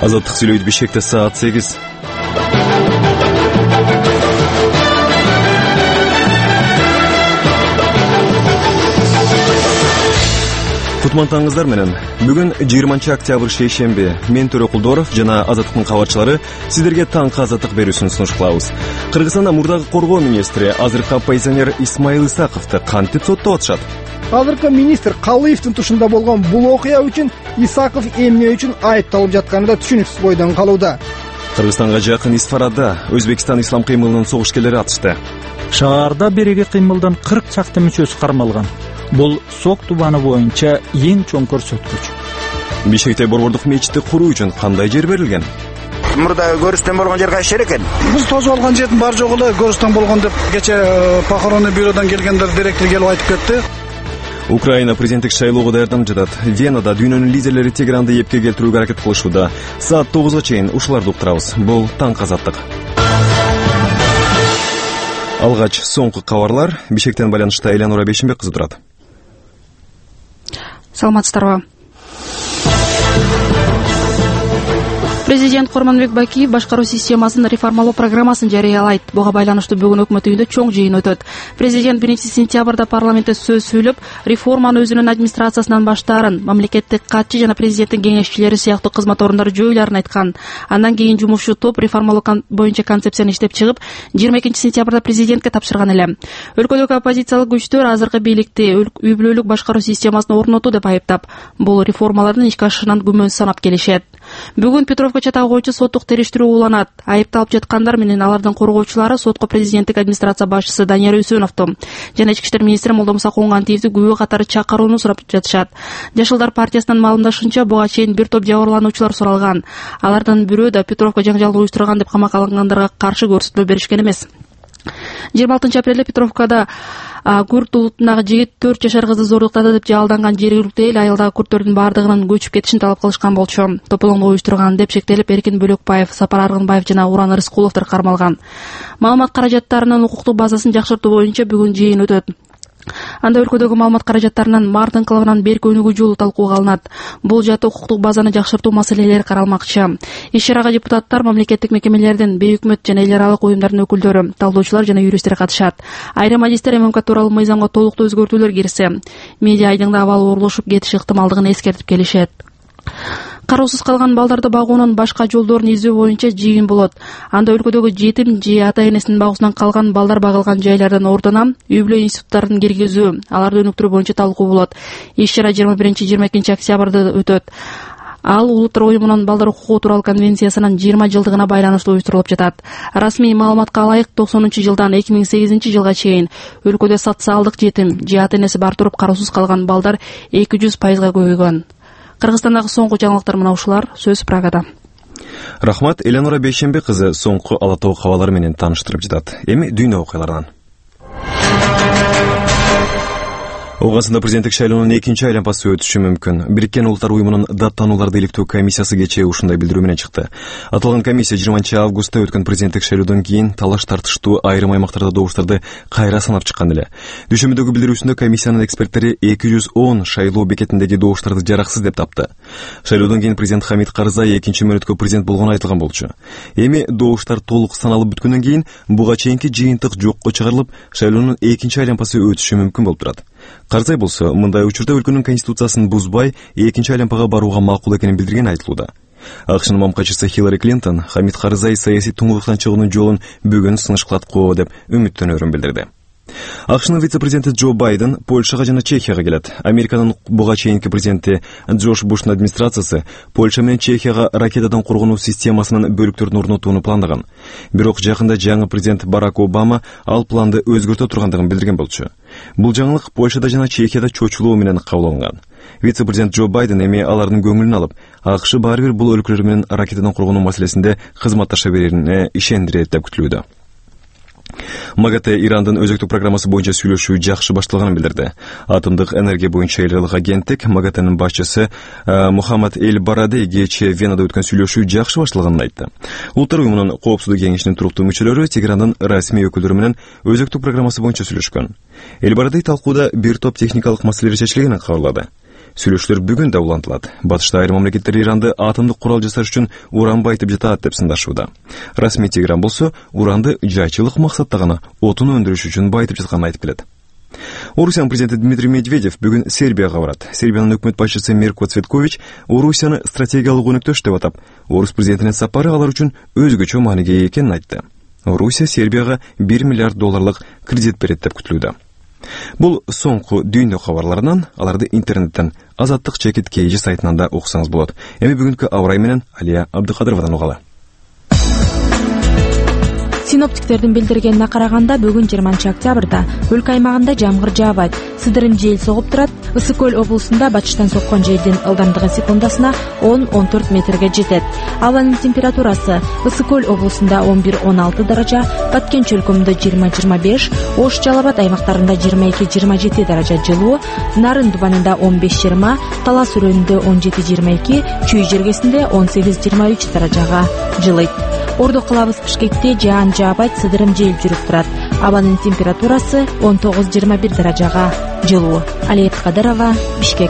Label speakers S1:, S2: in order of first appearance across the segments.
S1: Азаттык сүйлөйт Бишкекте саат 8. Кутмантаңыздар менен. Бүгүн 20 октябрь шейшемби. Мен Төрө Кулдоров жана Азаттыктын кабарчылары сиздерге таңкы азаттык берүүсүн сунуш кылабыз. Кыргызстанда мурдагы коргоо министри азыркы оппозиционер Исмаил Исаковду кантип соттоп атышат?
S2: Азыркы министр Калыевдин тушунда болгон бул окуя үчүн Исаков эмне үчүн айыпталып жатканы да түшүнүксүз бойдон калууда.
S1: Кыргызстанга жакын Исфарада Өзбекстан ислам кыймылынын согушкерлери атышты.
S3: Шаарда бирге кыймылдан 40 чакты мүчөсү кармалган. Бул СОК тубаны боюнча эң чоң көрсөткүч.
S1: Бишкекте борбордук мечитти куруу үчүн кандай жер берилген?
S4: Мурда көрүстөн болгон жер кайсы жер экен?
S5: Биз тосуп алган жердин бар жогу эле көрүстөн болгон деп кече похоронный бюродан келгендер директор келип айтып кетти.
S1: Украина президенттик шайлоого даярданып жатат. Венада дүйнөнүн лидерлери Тегеранды эпке келтирүүгө аракет кылышууда. Саат 9га чейин ушуларды уктурабыз. Бул таңкы азаттык. Алгач соңку кабарлар. Бишкектен байланышта Элянура Бейшенбек кызы турат.
S6: Саламатсыздарбы? Президент Курманбек Бакиев башкаруу системасынын реформалоо программасын жарыялайт. Буга байланыштуу бүгүн өкмөт үйүндө чоң жыйын өтөт. Президент 1-сентябрда парламентте сөз сүйлөп, реформаны өзүнүн администрациясынан баштаарын, мамлекеттик катчы жана президенттин кеңешчилери сыяктуу кызмат орундары жоюларын айткан. Андан кийин жумушчу топ реформалоо боюнча концепцияны иштеп чыгып, 22-сентябрда президентке тапшырган эле. Өлкөдөгү оппозициялык күчтөр азыркы бийликти үй бүлөлүк башкаруу системасын орнотуу деп айыптап, бул реформалардын ишке ашышынан күмөн санап келишет. Бүгүн Петровка чатагы боюнча соттук териштирүү уланат. Айыпталып жаткандар менен алардын коргоочулары сотко президенттик администрация башчысы Данияр Үсөновду жана ички иштер министри Молдомуса Коңгантиевди күбө катары чакырууну сурап жатышат. Жашылдар партиясынын маалымдашынча, буга чейин бир топ жабырлануучулар суралган. Алардын бирөө да Петровка жаңжалын уюштурган деп камакка алынгандарга каршы көрсөтмө беришкен эмес. 26 апрелде Петровкада Күрт улутундагы жигит 4 жашар кызды зордуктады деп жалданган жергиликтүү эл айылдагы күрттөрдүн бардыгынын көчүп кетишин талап кылышкан болчу. Тополоңду уюштурган деп шектелип Эркин Бөлөкбаев, Сапар Аргынбаев жана Уран Рыскуловдор кармалган. Маалымат каражаттарынын укуктук базасын жакшыртуу боюнча бүгүн жыйын өтөт. Анда өлкөдөгү маалымат каражаттарынын мардын кылыбынан берки өнүгүү жолу талкууга алынат. Бул жааты укуктук базаны жакшыртуу маселелери каралмакчы. Иш-чарага депутаттар, мамлекеттик мекемелердин, бейөкмөт жана эл аралык уюмдардын өкүлдөрү, талдоочулар жана юристтер катышат. Айрым магистр ММК тууралуу мыйзамга толуктуу өзгөртүүлөр кирсе, медиа айдыңда абал оорулушуп кетиш ыктымалдыгын эскертип келишет. Кароосуз калган балдарды багуунун башка жолдорун издөө боюнча жыйын болот. Анда өлкөдөгү жетим же ата-энесинин багуусунан калган балдар багылган жайлардын ордуна үй-бүлө институттарын киргизүү, аларды өнүктүрүү боюнча талкуу болот. Иш-чара 21-22 октябрда өтөт. Ал улуттар уюмунун балдар укугу тууралуу конвенциясынын 20 жылдыгына байланыштуу уюштурулуп жатат. Расмий маалыматка ылайык 90-жылдан 2008-жылга чейин өлкөдө социалдык жетим же ата-энеси бар туруп кароосуз калган балдар 200%-га көбөйгөн. Кыргызстандагы соңку жаңылыктар мына ушулар. Сөз Прагада.
S1: Рахмат, Элянура Бейшенбек кызы соңку ала тоо кабарлары менен тааныштырып жатат. Эми дүйнө окуяларынан. Оғасында президенттик шайлоонун экинчи айланпасы өтүшү мүмкүн. Бириккен Улуттар уюмунун даттанууларды иликтөө комиссиясы кечээ ушундай билдирүү менен чыкты. Аталган комиссия 20 августта өткөн президенттик шайлоодон кийин талаш тартыштуу айрым аймактарда добуштарды кайра санап чыккан эле. Дүйшөмбүдөгү билдирүүсүндө комиссиянын эксперттери 210 шайлоо бекетиндеги добуштарды жараксыз деп тапты. Шайлоодон кийин президент Хамид Карзай экинчи мөөнөткө президент болгону айтылган болчу. Эми добуштар толук саналып бүткөндөн кийин буга чейинки жыйынтык жокко чыгарылып, шайлоонун экинчи айланпасы өтүшү мүмкүн болуп турат. Карзай болсо, мындай учурда өлкөнүн конституциясын бузбай, экинчи айланпага барууга макул экенин билдирген айтылууда. АКШнын мамкачысы Хиллари Клинтон Хамид Карзай саясий туңгуктан чыгуунун жолун бүгүн сыныш кылат го деп үмүттөнөрүн билдирди. АКШнын вице-президенти Джо Байден Польшага жана Чехияга келет. Американын буга чейинки президенти Джордж Буштун администрациясы Польша менен Чехияга ракетадан коргонуу системасынын бөлүктөрүн орнотууну пландаган. Бирок жакында жаңы президент Барак Обама ал планды өзгөртө тургандыгын билдирген болчу. Бул жаңылык Польшада жана Чехияда чочулоо менен кабыл алынган. Вице-президент Джо Байден эми алардын көңүлүн алып, АКШ баары бир бул өлкөлөр менен ракетадан коргонуу маселесинде кызматташа берерине ишендирет деп күтүлүүдө. МАГАТЭ Ирандын өзөктүк программасы боюнча сүйлөшүү жакшы башталганын билдирди. Атомдук энергия боюнча эл аралык агенттик МАГАТЭнин башчысы Мухаммад Эль Барадей кечээ Венада өткөн сүйлөшүү жакшы башталганын айтты. Улуттар уюмунун коопсуздук кеңешинин туруктуу мүчөлөрү Тегерандын расмий өкүлдөрү менен өзөктүк программасы боюнча сүйлөшкөн. Эль Барадей талкууда бир топ техникалык маселелер чечилгенин кабарлады. Сүйлөшүүлөр бүгүн да улантылат. Батышта айрым мамлекеттер Иранды атомдук курал жасаш үчүн уран байытып жатат деп сындашууда. Расмий Тегеран болсо уранды жайчылык максатта гана отун өндүрүш үчүн байытып жатканын айтып келет. Орусиянын президенти Дмитрий Медведев бүгүн Сербияга барат. Сербиянын өкмөт башчысы Мирко Цветкович Орусияны стратегиялык өнөктөш деп атап, Орус президентинин сапары алар үчүн өзгөчө мааниге ээ экенин айтты. Орусия Сербияга $1 миллиард кредит берет деп күтүлүүдө. Бул соңку дүйнө кабарларынан, аларды интернеттен Азаттык чекит KG сайтынан да окусаңыз болот. Эми бүгүнкү абрай менен Алия Абдыкадыровадан угалы.
S7: Синоптиктердин билдиргенине караганда бүгүн 20 октябрда өлкө аймагында жамгыр жаабайт, сыдырым жел согуп турат. Ысык көл облусунда батыштан соккон желдин ылдамдыгы секундасына 10-14 метрге жетет. Абанын температурасы Ысык көл облусунда 11-16 даража, Баткен чөлкөмүндө 20-25, Ош Жалал Абад аймактарында 22-27 даража жылуу, Нарын Дубанында 15-20, Талас өрөөнүндө 17-22, Чүй жергесинде 18-23 даражага жылыйт. Ордо кылабыз Бишкекте жаан жаабайт, сыдырым жел жүрүп турат. Абанын температурасы 19-21 даражага жылуу. Алия Абдыкадырова, Бишкек.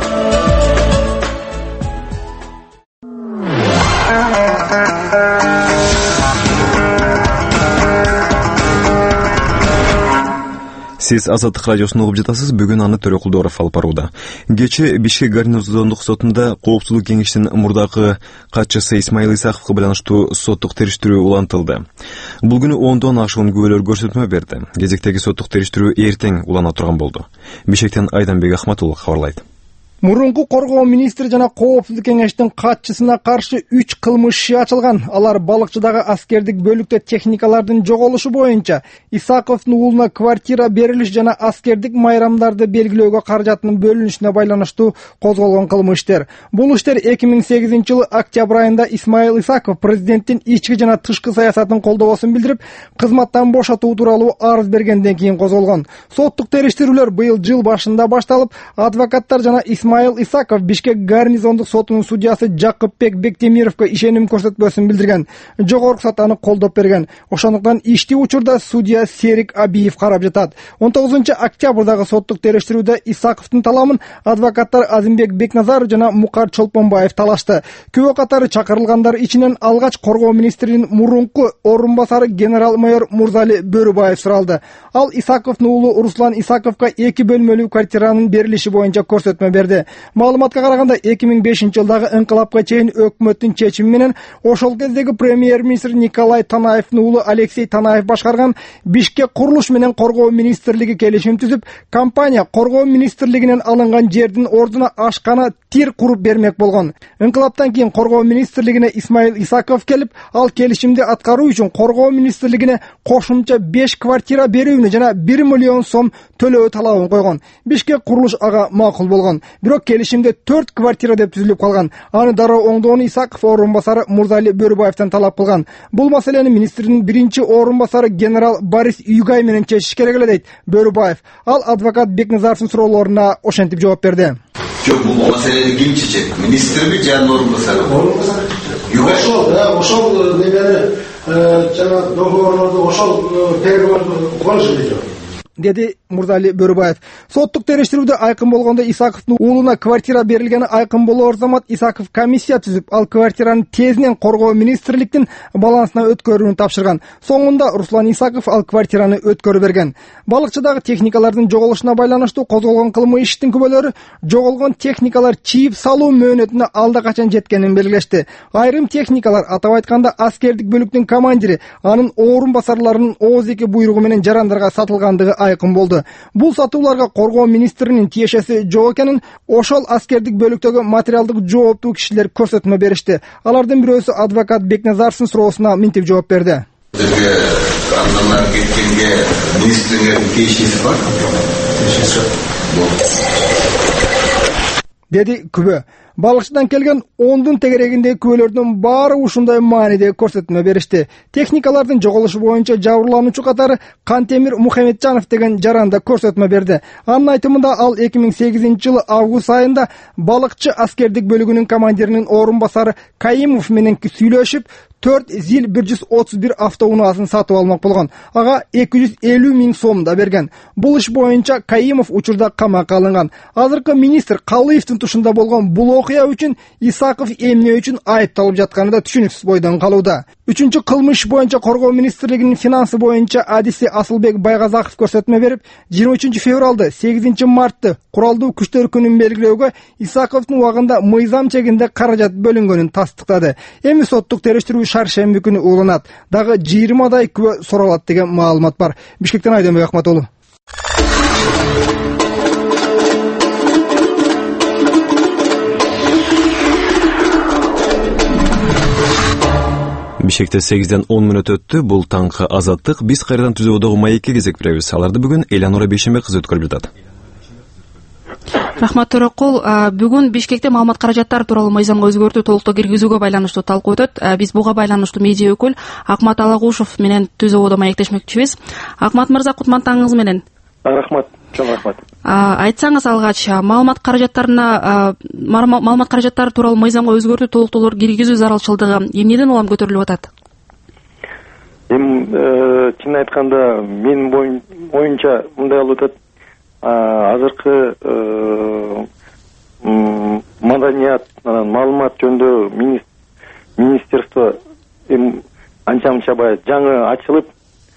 S1: Сиз Азаттык радиосун угуп жатасыз. Бүгүн аны Төрөкулдоров алып барууда. Кечээ Бишкек гарнизондук сотунда коопсуздук кеңешинин мурдакы катчысы Исмаил Исаковго байланыштуу соттук териштирүү улантылды. Бул күнү 10дон ашуун күбөлөр көрсөтмө берди. Кезектеги соттук териштирүү эртең улана турган болду. Бишкектен Айданбек Ахматуллов кабарлайт.
S2: Мурунку коргоо министри жана коопсуздук кеңештин катчысына каршы 3 кылмыш иши ачылган. Алар балыкчыдагы аскердик бөлүктө техникалардын жоголушу боюнча, Исаковдун уулуна квартира берилиш жана аскердик майрамдарды белгилөөгө каражаттын бөлүнүшүнө байланыштуу козголгон кылмыштар. Бул иштер 2008-жылы октябрь айында Исмаил Исаков президенттин ички жана тышкы саясатын колдобосун билдирип, кызматтан бошотуу тууралуу арыз бергенден кийин козголгон. Соттук териштирүүлөр быйыл жыл башында башталып, адвокаттар жана Исмаил Исаков Бишкек гарнизондук сотунун судьясы Жакыпбек Бектемировго ишеним көрсөтпөсүн билдирген. Жогорку сот аны колдоп берген. Ошондуктан иштүү учурда судья Серик Абиев карап жатат. 19-октябрдагы соттук териштирүүдө Исаковдун таламын адвокаттар Азимбек Бекназаров жана Мукар Чолпонбаев талашты. Күбө катары чакырылгандар ичинен алгач коргоо министринин мурунку орун-басары генерал-майор Мурзали Бөрүбаев суралды. Ал Исаковдун уулу Руслан Исаковго 2 бөлмөлүү квартиранын берилиши боюнча көрсөтмө берди. Маалыматка караганда 2005-жылдагы инкылапка чейин өкмөттүн чечими менен ошол кездеги премьер-министр Николай Танаевдин уулу Алексей Танаев башкарган Бишкек курулуш менен коргоо министрлиги келишим түзүп, компания коргоо министрлигинен алынган жердин ордуна ашкана тир куруп бермек болгон. Инкылаптан кийин коргоо министрлигине Исмаил Исаков келип, ал келишимди аткаруу үчүн коргоо министрлигине кошумча 5 квартира берүүнү жана 1 миллион сом төлөө талабын койгон. Бишкек курулуш ага макул болгон. Бирок келишимде 4 квартира деп түзүлүп калган. Аны дароо оңдоону Исаков орун-басары Мурзали Бөрүбаевден талап кылган. Бул маселени министрдин биринчи орун-басары генерал Борис Югай менен чечиш керек эле дейт Бөрүбаев. Ал адвокат Бекназаровдун суроолоруна ошентип жооп берди.
S8: Жок, бул маселени ким чечет? Министрби же орун-басары? Югай. Ошол немени жана договорду ошол переговорду конушулду
S2: деди Мурзали Бөрүбаев. Соттук териштирүүдө айкын болгондо Исаковдун уулуна квартира берилгени айкын болоор замат Исаков комиссия түзүп, ал квартираны тезинен коргоо министрликтин балансына өткөрүүнү тапшырган. Соңунда Руслан Исаков ал квартираны өткөрүп берген. Балыкчыдагы техникалардын жоголушуна байланыштуу козголгон кылмыш иштин күбөлөрү жоголгон техникалар чийип салуу мөөнөтүнө алда качан жеткенин белгилешти. Айрым техникалар, атап айтканда аскердик бөлүктүн командири, анын орун-басарларынын ооз-эки буйругу менен жарандарга сатылгандыгы айкын болду. Бул сатууларга коргоо министринин тиешеси жок экенин ошол аскердик бөлүктөгү материалдык жооптуу кишилер көрсөтмө беришти. Алардын бирөөсү адвокат Бекназаровдун суроосуна мынтип жооп берди.
S8: Андан кеткенге министрдин тиешеси бар.
S2: Деди күбө. Балыкчыдан келген 10дун тегерегиндеги күбөлөрдүн баары ушундай мааниде көрсөтмө беришти. Техникалардын жоголушу боюнча жабырлануучу катары Кантемир Мухаммеджанов деген жаранда көрсөтмө берди. Анын айтымында ал 2008-жылы август айында балыкчы аскердик бөлүгүнүн командиринин орун-басары Каимов менен сүйлөшүп, 4 ZIL 131 автоунаасын сатып алмак болгон. Ага 250 миң сом да берген. Бул иш боюнча Каимов учурда камакка алынган. Азыркы министр Калыевдин тушунда болгон бул окуя үчүн Исаков эмне үчүн айыпталып жатканы да түшүнүксүз бойдон калууда. 3-кылмыш боюнча Коргоо министрлигинин финансы боюнча адиси Асылбек Байгазаков көрсөтмө берип, 23 февралды 8 мартты куралдуу күчтөр күнүн белгилөөгө Исаковдун убагында мыйзам чегинде каражат бөлүнгөнүн тастыктады. Эми соттук териштирүү шаршемби күнү уланат. Дагы 20 күбө суралат деген маалымат бар. Бишкектен Айденбек Акматоğlu.
S1: Бишкекте 8-ден 10 мүнөт өттү. Бул таңкы Азаттык. Биз кайрадан түзүүдөгү маекке кезек беребиз. Аларды бүгүн Элянора Бейшембек кызы өткөрүп жатат.
S6: Рахмат Төрөкул. Бүгүн Бишкекте маалымат каражаттары тууралуу мыйзамга өзгөртүү толуктоо киргизүүгө байланыштуу талкуу өтөт. Биз буга байланыштуу медиа өкүл Акмат Алагушев менен түзүүдө маектешмекчибиз. Акмат мырза, кутман таңыңыз менен.
S9: Рахмат, чоң рахмат.
S6: Айтсаңыз алгач, маалымат каражаттары тууралуу мыйзамга өзгөртүү толуктоолор киргизүү зарылчылдыгы эмнеден улам көтөрүлүп атат?
S9: Чын айтканда, менин оюмча мындай болуп атат. Азыркы маданият, маалымат жөнүндө министерство анча-мынча жаңы ачылып,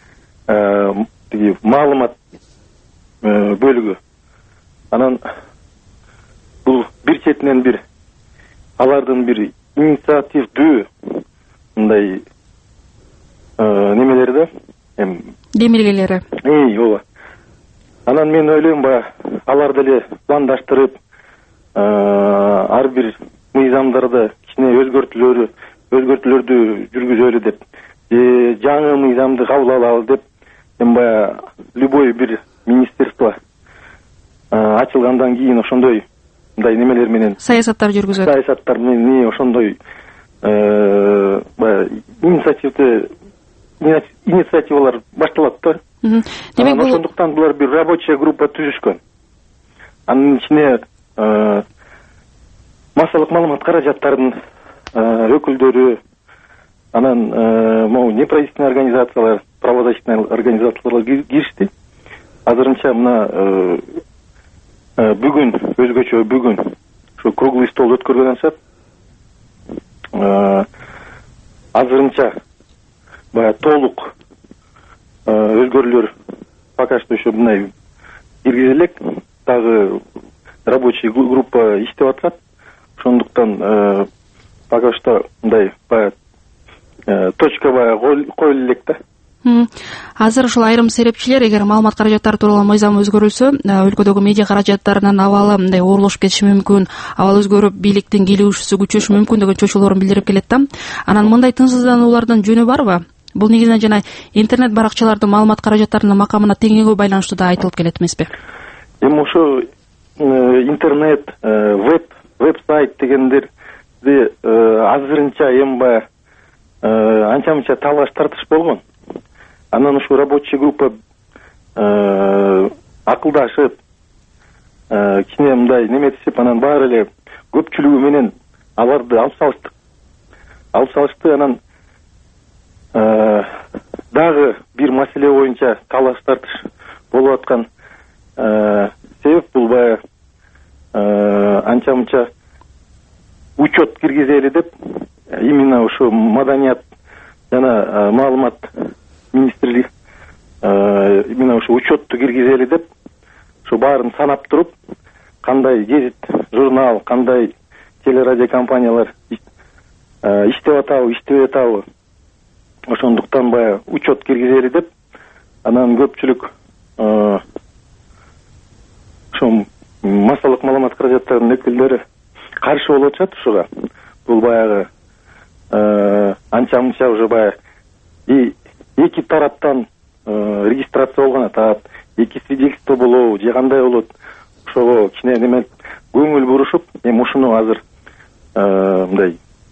S9: маалымат бөлүгү. Анан бул бир четинен бир алардын бир инициативдүү мындай немелери да,
S6: демилгелери.
S9: Ооба. Анан мен ойлойм, алар деле пландаштырып, ар бир мыйзамдарды кичине өзгөртүүлөрдү жүргүзөлү деп, жаңы мыйзамды кабыл алалы деп, любой бир министерство ачылгандан кийин ошондой мындай немелер менен
S6: саясаттар жүргүзөт.
S9: Саясаттар менен ошондой инициативалар башталат да.
S6: Демек бул
S9: ошондуктан булар бир рабочая группа түзүшкөн. Анын ичине массалык маалымат каражаттарынын өкүлдөрү, анан неправительственный организациялар, правозащитный организациялар киришти. Азырынча мына бүгүн өзгөчө ушу круглый стол өткөргөн анчат. Азырынча толук өзгөрүүлөр пока что еще мындай киргизилек. Дагы рабочий группа иштеп атат. Ошондуктан пока что мындай точка коюлу элек да.
S6: Азыр ушул айрым серепчилер эгер маалымат каражаттары тууралуу мыйзам өзгөрүлсө, өлкөдөгү медиа каражаттарынын абалы мындай оорлошуп кетиши мүмкүн, абал өзгөрүп бийликтин келүүшүсү күчөшү мүмкүн деген чочулорун билдирип келет да. Анан мындай тынчсыздануулардын жөнү барбы? Бул негизинен жана интернет баракчалардын маалымат каражаттарынын макамына теңөөгө байланыштуу да айтылып келет эмеспи?
S9: Ошо интернет, веб-сайт дегендерди азырынча анча-мынча талаш тартыш болгон. Анан ушу рабочий группа акылдашып, кичине мындай неметип, анан баары эле көпчүлүгү менен аларды алып салышты. Анан дагы бир маселе боюнча талаш тартыш болуп аткан себеп бул анча-мынча учет киргизели деп, именно ушу маданият жана маалымат министрлик именно ушу учетту киргизели деп, ушу баарын санап туруп, кандай гезит, журнал, кандай телерадио компаниялар иштеп атабы, иштебей атабы, ошондуктан учет киргизели деп, анан көпчүлүк ошо массалык маалымат каражаттарынын өкүлдөрү каршы болуп атышат ушуга. Бул анча-мынча уже эки тараптан регистрация болгон атат, эки свидетельство болобу, же кандай болот, ошого кичине неме көңүл бурушуп, эми ушуну азыр мындай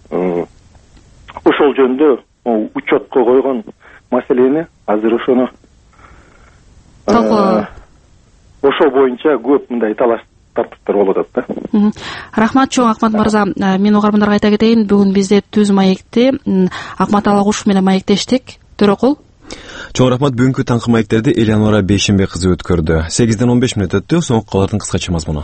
S9: ошол жөнүндө учетко койгон маселени азыр ошону ошол боюнча көп мындай талаш тартыптар болуп атат да.
S6: Рахмат чоң Акмат мырза. Мен угармандарга айта кетейин, бүгүн бизде түз маекти Акмат Алагушев менен маектештик. Төрөкул.
S1: Чоң рахмат. Бүгүнкү таңкы маектерди Элеонора Бейшенбек кызы өткөрдү. 8ден 15 мүнөт өттү. Соңку калардын кыскача мазмуну.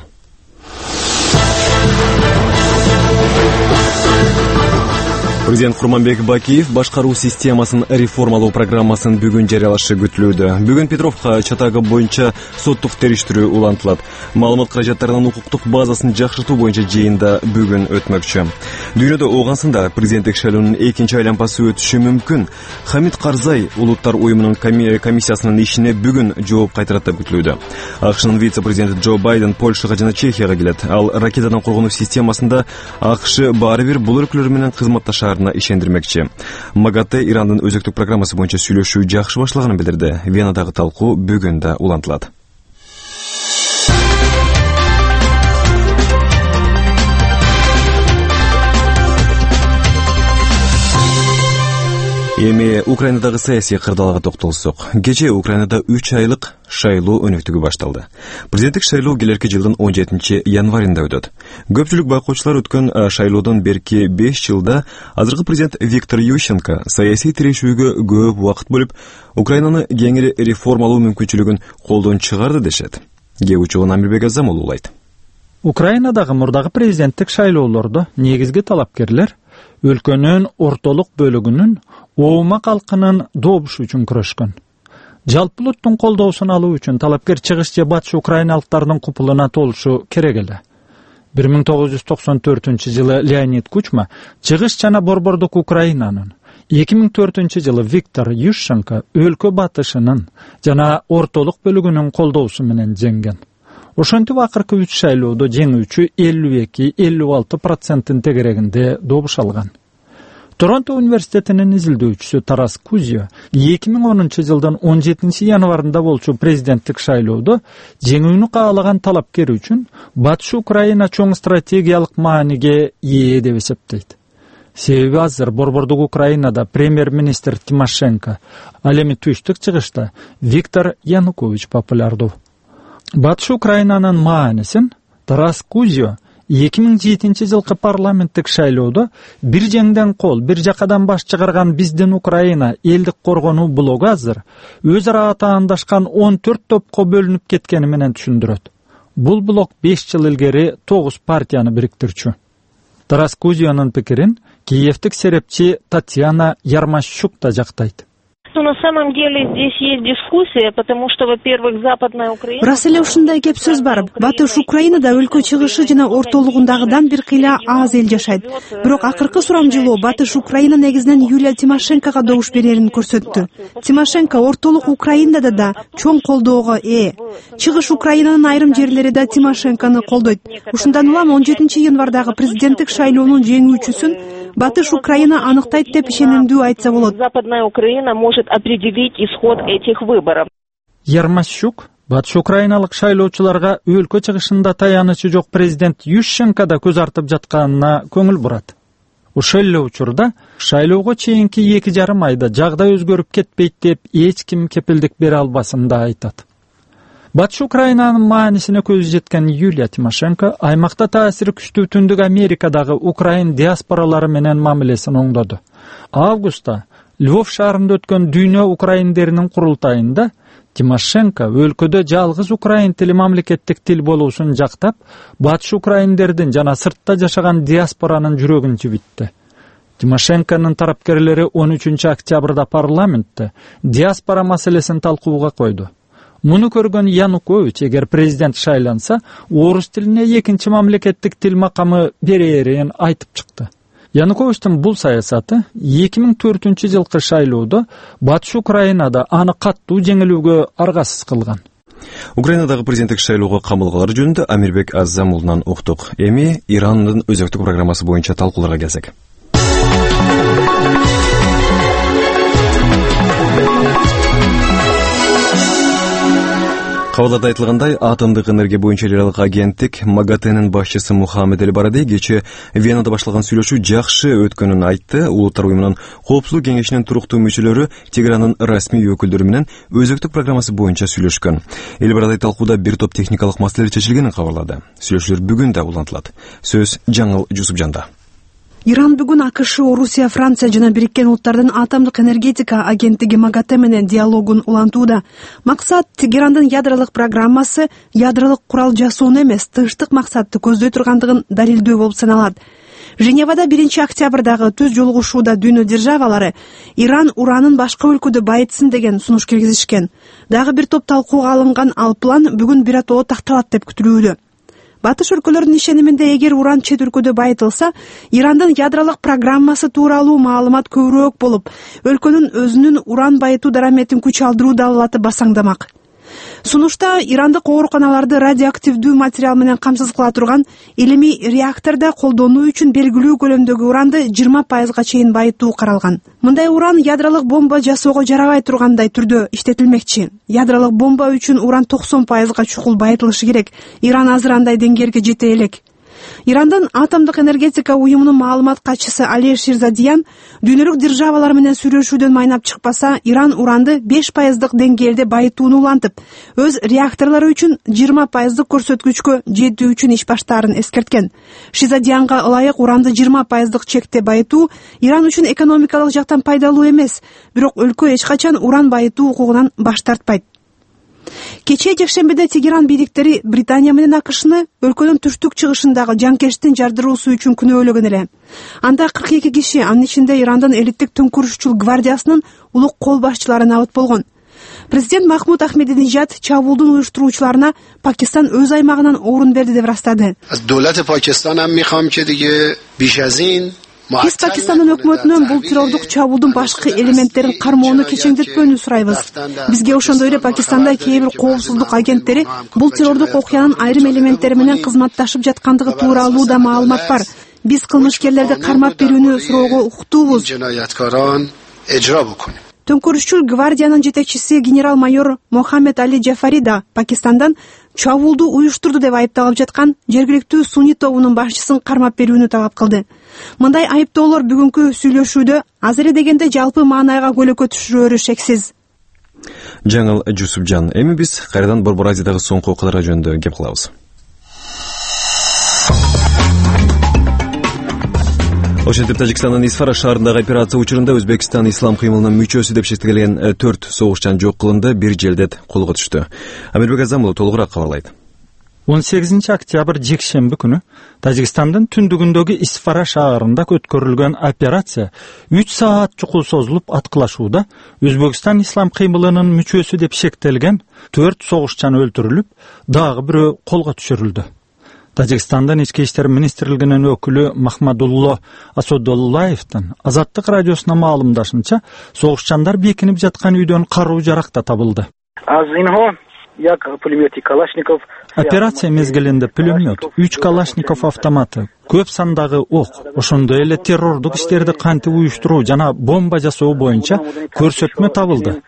S1: Президент Курманбек Бакиев башкаруу системасын реформалоо программасын бүгүн жарыялашы күтүлүүдө. Бүгүн Петровка чатагы боюнча соттук териштирүү улантылат. Маалымат каражаттарынын укуктук базасын жакшыртуу боюнча жыйында бүгүн өтмөкчү. Дүйнөдө оогансында президенттик шайлоонун экинчи айланпасы өтүшү мүмкүн. Хамид Карзай улуттар уюмунун комиссиясынын ишине бүгүн жооп кайтарат деп күтүлүүдө. АКШнын вице-президенти Джо Байден Польшага жана Чехияга келет. Ал ракетадан коргонуу системасында АКШ баары бир бул өлкөлөр менен кызматташаарына ишендирмекчи. МАГАТЭ Ирандын өзөктүк программасы боюнча сүйлөшүү жакшы башталганын билдирди. Венадагы талкуу бүгүн да улантылат. Эми Украинадагы саясий кырдаалга токтолсок. Кечээ Украинада 3 айлык шайлоо өнөктүгү башталды. Президенттик шайлоо келерки жылдын 17 январында өтөт. Көпчүлүк байкоочулар өткөн шайлоодон берки 5 жылда азыркы президент Виктор Ющенко саясий тирешүүгө көп убакыт бөлүп, Украинаны кеңири реформалоо мүмкүнчүлүгүн колдон чыгарды дешет. Кеучугун Амирбек Азам улуулайт.
S3: Украинадагы мурдагы президенттик шайлоолордо негизги талапкерлер өлкөнүн ортолук бөлүгүнүн оомак калкынын добушу үчүн күрөшкөн. Жалпы улуттун колдоосун алуу үчүн талапкер чыгыш же батыш украиналыктардын купулуна толушу керек эле. 1994-жылы Леонид Кучма чыгыш жана борбордук Украинанын, 2004-жылы Виктор Ющенко өлкө батышынын жана ортолук бөлүгүнүн колдоосу менен жеңген. Ошентип акыркы 3 шайлоодо жеңүүчү 52-56% тегерегинде добуш алган. Торонто университетинин изилдөөчүсү Тарас Кузио 2010-жылдын 17 январында болчу президенттик шайлоодо жеңүүнү каалаган талапкер үчүн батыш Украина чоң стратегиялык мааниге ээ деп эсептейт. Себеби азыр борбордук Украинада премьер-министр Тимошенко, ал эми түштүк чыгышта Виктор Янукович популярдуу. Батыш Украинанын маанисин Тарас Кузио 2007-жылкы парламенттик шайлоодо бир жеңден кол, бир жакадан баш чыгарган биздин Украина элдик коргонуу блогу азыр өз ара атаандашкан 14 топко бөлүнүп кеткени менен түшүндүрөт. Бул блог 5 жыл илгери 9 партияны бириктирчү. Тарас Кузионун пикирин киевтик серепчи Татьяна Ярмащук да жактайт.
S10: На самом деле здесь есть дискуссия, потому что, во-первых, Западная Украина...
S11: Рас эле ушундай кеп сөз бар. Батыш Украинада өлкө чыгышы жана ортолугундагыдан бир кыйла аз эл жашайт. Бирок акыркы сурамжылоо Батыш Украина негизинен Юлия Тимошенкога добуш берерин көрсөттү. Тимошенко ортолук Украинада да чоң колдоого ээ. Чыгыш Украинанын айрым жерлери да Тимошенкону колдойт. Ушундан улам 17 январдагы президенттик шайлоонун жеңүүчүсүн Батыш Украина аныктайт деп ишенимдүү айтса болот.
S10: Западная Украина может определить исход этих выборов.
S3: Ярмащук батыш украиналык шайлоочуларга өлкө чыгышында таянычы жок президент Ющенко да көз артып жатканына көңүл бурат. Ошол эле учурда шайлоого чейинки 2,5 айда жагдай өзгөрүп кетпейт деп эч ким кепилдик бере албасын да айтат. Батыш Украинанын маанисине көзү жеткен Юлия Тимошенко аймакта таасири күчтүү Түндүк Америкадагы украин диаспоралары менен мамилесин оңдоду. Августта Львов шаарында өткөн дүйнө украиндеринин курултайында Тимошенко өлкөдө жалгыз украин тили мамлекеттик тил болуусун жактап, батыш украиндердин жана сыртта жашаган диаспоранын жүрөгүн жибитти. Тимошенконун тарапкерлери 13 октябрда парламентте диаспора маселесин талкууга койду. Муну көргөн Янукович эгер президент шайланса, орус тилине экинчи мамлекеттик тил макамы берерин айтып чыкты. Януковичтин бул саясаты 2004-жылкы шайлоодо батыш Украинада аны каттуу жеңилүүгө аргасыз кылган.
S1: Украинадагы президенттик шайлоого камылгалар жөнүндө Амирбек Азам уулунан уктук. Эми Ирандын өзөктүк программасы боюнча талкууларга келсек. Кабалда айтылгандай, атомдук энергия боюнча эл аралык агенттик МАГАТЭнин башчысы Мухаммед Эль Баради кечээ Венада башталган сүйлөшүү жакшы өткөнүн айтты. Улуттар уюмунун Коопсуздук кеңешинин туруктуу мүчөлөрү Тегерандын расмий өкүлдөрү менен өзөктүк программасы боюнча сүйлөшкөн. Эль Баради талкууда бир топ техникалык маселелер чечилгенин кабарлады. Сүйлөшүүлөр бүгүн да улантылат. Сөз Жаңыл Жусупжанда.
S11: Иран бүгүн АКШ, Орусия, Франция жана Бириккен Улуттардын атомдук энергетика агенттиги МАГАТЭ менен диалогун улантууда. Максат Тегерандын ядролук программасы ядролук курал жасоону эмес, тынчтык максатты көздөй тургандыгын далилдөө болуп саналат. Женевада 1-октябрдагы түз жолугушууда дүйнө державалары Иран уранын башка өлкөдө байытсын деген сунуш киргизишкен. Дагы бир топ талкууга алынган ал план бүгүн биротоло такталат деп күтүлүүдө. Батыш өлкөлөрдүн ишениминде эгер уран чет өлкөдө байытылса, Ирандын ядролук программасы тууралуу маалымат көбүрөөк болуп, өлкөнүн өзүнүн уран байытуу дараметин күч алдыруу далалаты басаңдамак. Сунушта ирандык ооруканаларды радиоактивдүү материал менен камсыз кыла турган илимий реактордо колдонуу үчүн белгилүү көлөмдөгү уранды 20% чейин байытуу каралган. Мындай уран ядролук бомба жасоого жарабай тургандай түрдө иштетилмекчи. Ядролук бомба үчүн уран 90% чукул байытылышы керек. Иран азыр андай деңгээлге жете элек. Ирандын атомдук энергетика уюмунун маалымат катчысы Али Ширзадиян дүйнөлүк державалар менен сүйлөшүүдөн майнап чыкпаса, Иран уранды 5% деңгээлде байытууну улантып, өз реакторлору үчүн 20% көрсөткүчкө жетүү үчүн иш баштаарын эскерткен. Ширзадиянга ылайык уранды 20% чекте байытуу Иран үчүн экономикалык жактан пайдалуу эмес, бирок өлкө эч качан уран байытуу укугунан баш тартпайт. Кечээ жекшембиде Тегеран бийликтери Британия менен АКШны өлкөнүн түштүк чыгышындагы жанкештин жардыруусу үчүн күнөөлөгөн эле. Анда 42 киши, анын ичинде Ирандын элиттик төңкүрүшчүл гвардиясынын улук кол башчылары набыт болгон. Президент Махмуд Ахмединежад чабуулдун уюштуруучуларына Пакистан өз аймагынан орун берди деп ырастады. Биз Пакистандын өкмөтүнөн бул террордук чабуулдун башкы элементтерин кармоону кечеңдетпөөнү сурайбыз. Бизге ошондой эле Пакистанда кээ бир коопсуздук агенттери бул террордук окуянын айрым элементтери менен кызматташып жаткандыгы тууралуу да маалымат бар. Биз кылмышкерлерди кармап берүүнү суроого укуктуубуз. Төңкүрүшчүл гвардиянын жетекчиси генерал-майор Мохаммед Али Джафари да Пакистандан чабуулду уюштурду деп айыпталып жаткан жергиликтүү сунни тобунун башчысын кармап берүүнү талап кылды. Мындай айыптоолор бүгүнкү сүйлөшүүдө аз эле дегенде жалпы маанайга көлөкө түшүрөөрү шексиз.
S1: Жаңыл Жусупжан. Эми биз кайрадан Борбор Азиядагы соңку окуялар жөнүндө кеп кылабыз. Ошентип Тажикстандын Исфара шаарындагы операция учурунда Өзбекстан ислам кыймылынын мүчөсү деп шектелген 4 согушчан жок кылынды, 1 желдет колго түштү. Амирбек Азамулов толугураак кабарлайт.
S3: 18 октябрь жекшемби күнү Тажикстандын түндүгүндөгү Исфара шаарында өткөрүлгөн операция 3 саат чукул созулуп, аткылашууда Өзбекстан ислам кыймылынын мүчөсү деп шектелген 4 согушчан өлтүрүлүп, дагы бирөө колго түшүрүлдү. Тажикстандын ички иштер министрлигинин өкүлү Махмадулло Асадуллаевдин Азаттык радиосуна маалымдашынча, согушчандар бекинип жаткан үйдөн каруу жарак да табылды. Операция мезгилинде пулемет, 3 Калашников автоматы, көп сандагы ок, ошондой эле террордук иштерди кантип уюштуруу жана бомба жасоо боюнча көрсөтмө табылды,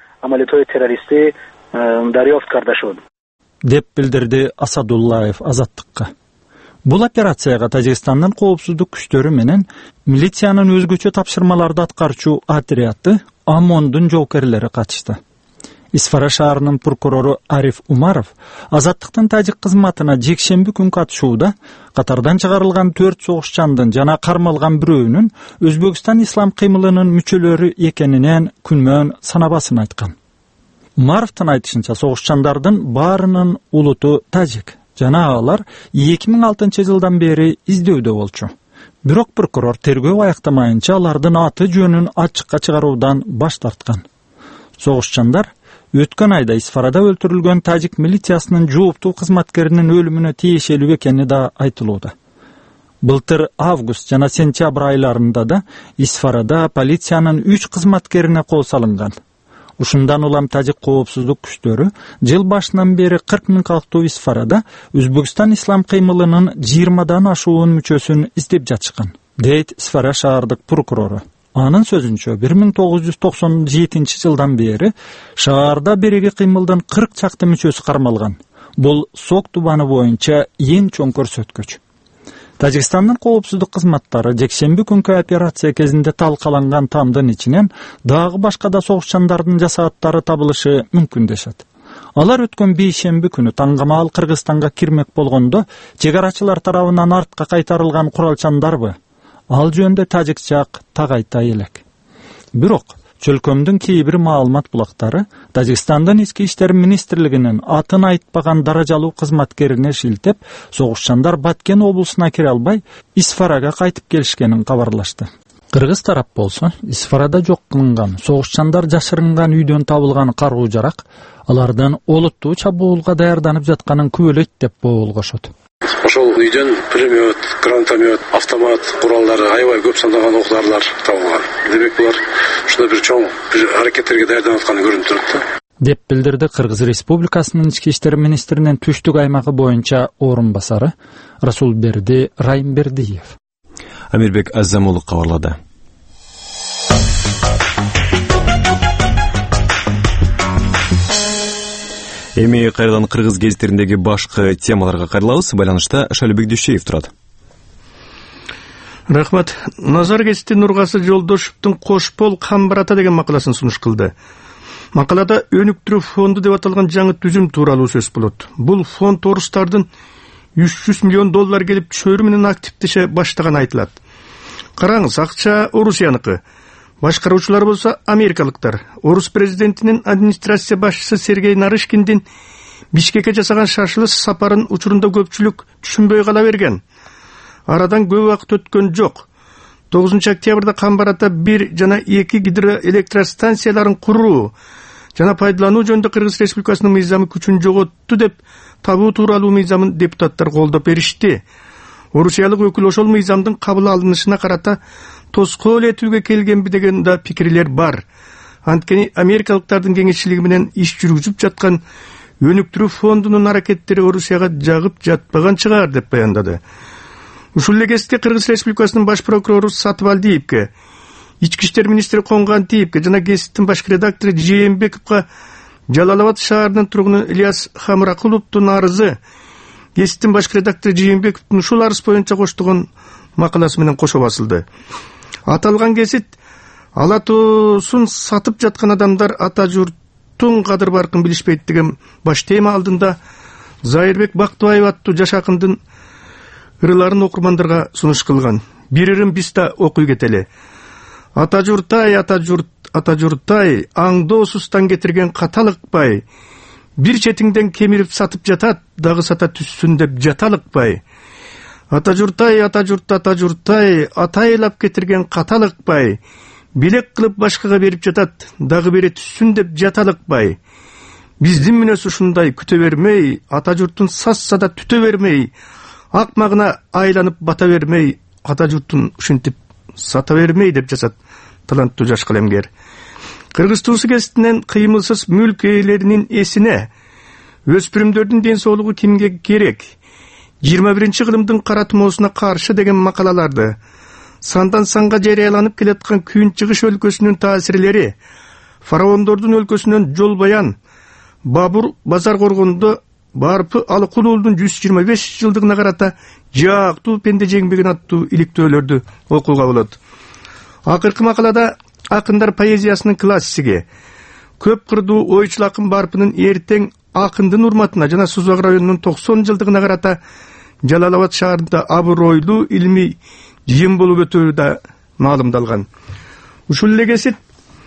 S3: деп билдирди Асадуллаев Азаттыкка. Бул операцияга Тажикстандын коопсуздук күчтөрү менен милициянын өзгөчө тапшырмаларды аткарчу отряды ОМОНдун жоокерлери катышты. Исфара шаарынын прокурору Ариф Умаров Азаттыктын тажик кызматына жекшемби күн катышууда катардан чыгарылган 4 согушчандын жана кармалган бирөөнүн Өзбекстан ислам кыймылынын мүчөлөрү экенинен күнмөн санабасын айткан. Умаровдун айтышынча, согушчандардын баарынын улуту тажик жана алар 2006 жылдан бери издөөдө болчу. Бирок прокурор тергөө аяктамайынча алардын аты жөнүн ачыкка чыгаруудан баш тарткан. Согушчандар өткөн айда Исфарада өлтүрүлгөн тажик милициясынын жооптуу кызматкеринин өлүмүнө тиешелүү экени да айтылууда. Былтыр август жана сентябрь айларында да Исфарада полициянын 3 кызматкерине кол салынган. Ушундан улам тажик коопсуздук күчтөрү жыл башынан бери 40 000 калктуу Исфарада Өзбекстан ислам кыймылынын 20дан ашуун мүчөсүн издеп жатышкан, дейт Исфара шаардык прокурору. Анын сөзүнчө 1997-жылдан бери шаарда бириги кыймылдын 40 чакты мүчөсү кармалган. Бул Сок тубаны боюнча эң чоң көрсөткүч. Тажикстандын коопсуздук кызматтары жекшемби күнкү операция кезинде талкаланган тамдын ичинен дагы башка да согушчандардын жасааттары табылышы мүмкүн дешет. Алар өткөн бейшемби күнү таңгамаал Кыргызстанга кирмек болгондо чегарачылар тарабынан артка кайтарылган куралчандарбы? Ал жөнүндө тажикчак так айта элек. Бирок чөлкөмдүн кейбир маалымат булактары Тажикстандын ички иштер министрлигинин атын айтпаган даражалуу кызматкерине шилтеп, согушчандар Баткен облусуна кире албай, Исфарага кайтып келишкенин кабарлашты. Кыргыз тарап болсо, Исфарада жок кылынган согушчандар жашырынган үйдөн табылган каруу-жарак алардын олуттуу чабуулга даярданып жатканын күбөлөйт деп боолгошот.
S12: Ошол үйдөн пулемет, гранатомет, автомат куралдары, аябай көп сандаган оқ-дарылар табылган. Демек булар ушундай бир чоң аракеттерге даярданып атканы көрүнүп турат да.
S3: Деп билдирди Кыргыз Республикасынын ички иштер министринин түштүк аймагы боюнча орун басары Расулберди Райымбердиев.
S1: Амирбек Азамулов кабарлады. Эми кайрадан кыргыз гезиттериндеги башкы темаларга кайрылабыз. Байланышта Шалыбек Дүйшеев турат.
S13: Рахмат. Назар гезити Нургасы Жолдошевдун Кош бол Камбарата деген макаласын сунуш кылды. Макалада өнүктүрүү фонду деп аталган жаңы түзүм тууралуу сөз болот. Бул фонд орустардын $300 миллион келип чөйрү менен активдеше баштаганы айтылат. Караңыз, акча Орусияныкы. Башкаруучулар болсо америкалыктар. Орус президентинин администрация башчысы Сергей Нарышкиндин Бишкекке жасаган шашылыш сапарын учурунда көпчүлүк түшүнбөй кала берген. Арадан көп убакыт өткөн жок. 9 октябрда Камбарата 1 жана 2 гидроэлектростанцияларын куруу жана пайдалануу жөнүндө Кыргыз Республикасынын мыйзамы күчүн жоготту деп табуу тууралуу мыйзамын депутаттар колдоп беришти. Орусиялык өкүл ошол мыйзамдын кабыл алынышына карата тоскоол этүүгө келгенби деген да пикирлер бар. Анткени америкалыктардын кеңешчилиги менен иш жүргүзүп жаткан өнүктүрүү фондунун аракеттери Орусияга жагып жатпаган чыгар деп баяндады. Ушул эле кезекте Кыргыз Республикасынын баш прокурору Сатыбалдиевке, ички иштер министри Коңгантиевке жана гезиттин башкы редактору Жээнбековго Жалал-Абад шаарынын тургуну Ильяс Хамракуловдун арызы гезиттин башкы редактору Жээнбековдун ушул арыз боюнча коштогон макаласы менен кошо басылды. Аталган гезит ала тоосун сатып жаткан адамдар ата журттун кадыр баркын билишпейт деген баш тема алдында Зайырбек Бактыбаев аттуу жаш акындын ырыларын окурмандарга сунуш кылган. Бир ырым биз да окуй кетели. Ата журтай, ата журтай, аңдоосуздан кетирген каталыкпай, бир четиңден кемирип сатып жатат, дагы сата түссүн деп жаталыкпай. Ата журтай, атайлап кетирген каталыкпай, билек кылып башкага берип жатат, дагы бере түссүн деп жаталыкпай. Биздин мүнөз ушундай күтө бермей, ата журттун сассада түтө бермей, акмагына айланып бата бермей, ата журттун ушинтип сата бермей деп жазат таланттуу жаш калемгер. Кыргыз туусу гезитинен кыймылсыз мүлк ээлеринин эсине өспүрүмдөрдүн ден соолугу кимге керек? 21 кылымдын кара тумоосуна каршы деген макалаларды сандан санга жарыяланып келаткан Күнчыгыш өлкөсүнүн таасирлери, фараондордун өлкөсүнөн Жол Баян, Бабур базар коргондо Барпы Алыкулуулдун 125 жылдыгына карата жактуу пенде жеңбеген аттуу иликтөөлөрдү окууга болот. Акыркы макалада акындар поэзиясынын классиги, көп кырдуу ойчул акын Барпынын эртең акындын урматына жана Сузак районунун 90 жылдыгына карата Жалал-Абад шаарында абыройлуу илмий жыйын болуп өтүү да маалымдалган. Ушул эле гезит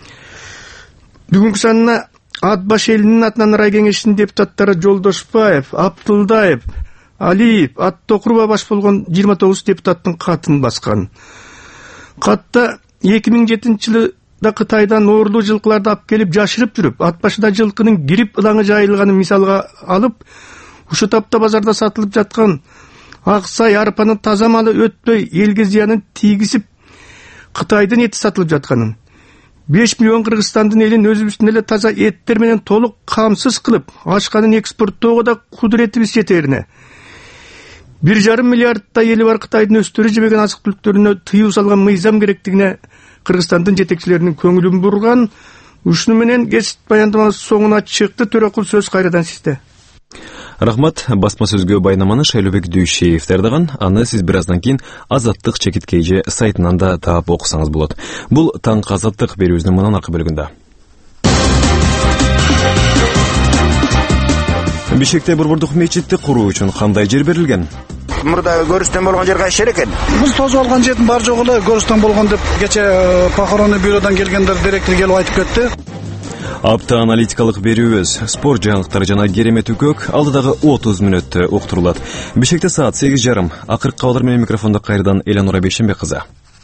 S13: бүгүнкү санына Ат баш элинин атынан рай кеңешинин депутаттары Жолдошбаев, Абдулдаев, Алиев, Аттокуруба баш болгон 29 депутаттын катын баскан. Катта 2007-жылда Кытайдан оорлуу жылкыларды алып келип жашырып жүрүп, ат башында жылкынын кирип ылаңы жайылганын мисалга алып, ушу тапта базарда сатылып жаткан аксай арпанын таза малы өтпөй элге зыянын тийгизип Кытайдын эти сатылып жатканын, 5 миллион Кыргызстандын элин өзүбүздүн эле таза эттер менен толук камсыз кылып, ашканын экспорттоого да кудуретибиз жетерине, 1,5 миллиарддай эли бар Кытайдын өстөрү жебеген азык түлүктөрүнө тыюу салган мыйзам керектигине Кыргызстандын жетекчилеринин көңүлүн бурган. Ушуну менен кесип баяндаманын соңуна чыкты. Төрөкул сөз кайрадан сизде.
S1: Рахмат. Басма сөзгө байнаманы Шайлообек Дүйшеев даярдаган. Аны сиз бир аздан кийин Азаттык чекиткейже сайтынан да таап окусаңыз болот. Бул таңкы Азаттык берүүбүздүн мындан аркы бөлүгүндө. Бишкекте борбордук мечитти куруу үчүн кандай жер берилген?
S4: Мурда көрүстөн болгон жер кайсы жер экен?
S5: Бул тозуп алган жердин бар жогу эле көрүстөн болгон деп кече похоронный бюродан келгендер директор келип айтып кетти.
S1: Апта аналитикалык берүүбүз, спорт жаңылыктары жана керемет үкөк алдыдагы 30 мүнөттө уктурулат. Бишкекте саат 8:30. Акыркы кабарлар менен микрофондо кайрадан Эланура Бейшенбек кызы.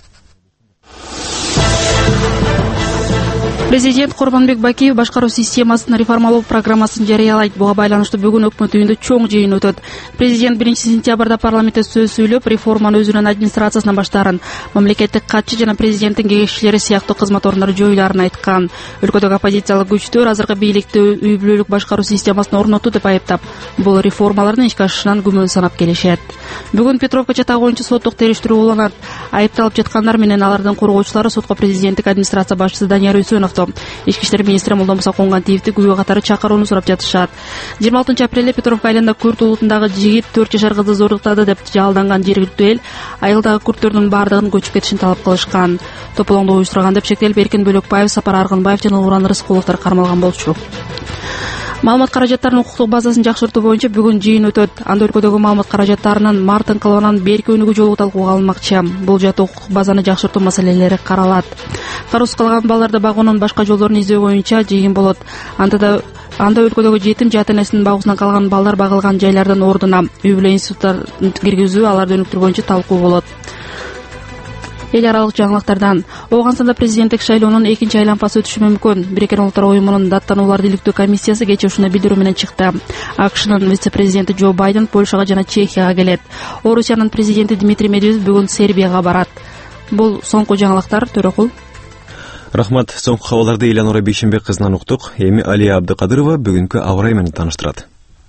S6: Президент Курманбек Бакиев башкаруу системасын реформалоо программасын жарыялайт. Буга байланыштуу бүгүн өкмөт үйүндө чоң жыйын өтөт. Президент 1-сентябрда парламентте сөз сүйлөп, реформаны өзүнүн администрациясынан баштаарын, мамлекеттик катчы жана президенттин кеңешчилери сыяктуу кызмат ордундары жоюларын айткан. Өлкөдөгү оппозициялык күчтөр азыркы бийликти үй бүлөлүк башкаруу системасын орнотуу деп айыптап, бул реформалардын ишке ашышынан күмөн санап келишет. Бүгүн Петровка чатагы боюнча соттук териштирүү уланат. Айыпталып жаткандар менен алардын коргоочулары сотко президенттик администрация башчысы Данияр Үсөновду, Ички иштер министри Молдон Мусаконгантиевди күбө катары чакырууну сурап жатышат. 26 апрелде Петровка айылында Күрт улутундагы жигит 4 жашар кызды зордуктады деп жалданган жергиликтүү эл айылдагы күрттөрдүн бардыгын көчүп кетишин талап кылышкан. Тополоңду уюштурган деп шектелип Эркин Бөлөкбаев, Сапар Аргынбаев жана Уран Рыскуловдор кармалган болчу. Маалымат каражаттарынын укуктук базасын жакшыртуу боюнча бүгүн жыйын өтөт. Анда өлкөдөгү маалымат каражаттарынын мартын кылыбынан берки өнүгүү жолу талкууга алынмакчы. Бул жаат укуктук базаны жакшыртуу маселелери каралат. Кароосуз калган балдарды багуунун башка жолдорун издөө боюнча жыйын болот. Анда өлкөдөгү жетим же ата-энесинин багуусунан калган балдар багылган жайлардын ордуна үй бүлө институттарын киргизүү, аларды өнүктүрүү боюнча талкуу болот. Эл аралык жаңылыктардан Ооганстанда президенттик шайлоонун экинчи айланпасы өтүшү мүмкүн. Бириккен Улуттар уюмунун даттанууларды иликтөө комиссиясы кечээ ушундай билдирүү менен чыкты. АКШнын вице-президенти Джо Байден Польшага жана Чехияга келет. Орусиянын президенти Дмитрий Медведев бүгүн Сербияга барат. Бул соңку жаңылыктар. Төрөкул.
S1: Рахмат. Соңку кабарларды Эланура Бейшенбек кызынан уктук. Эми Алия Абдыкадырова бүгүнкү аба ырайы менен тааныштырат.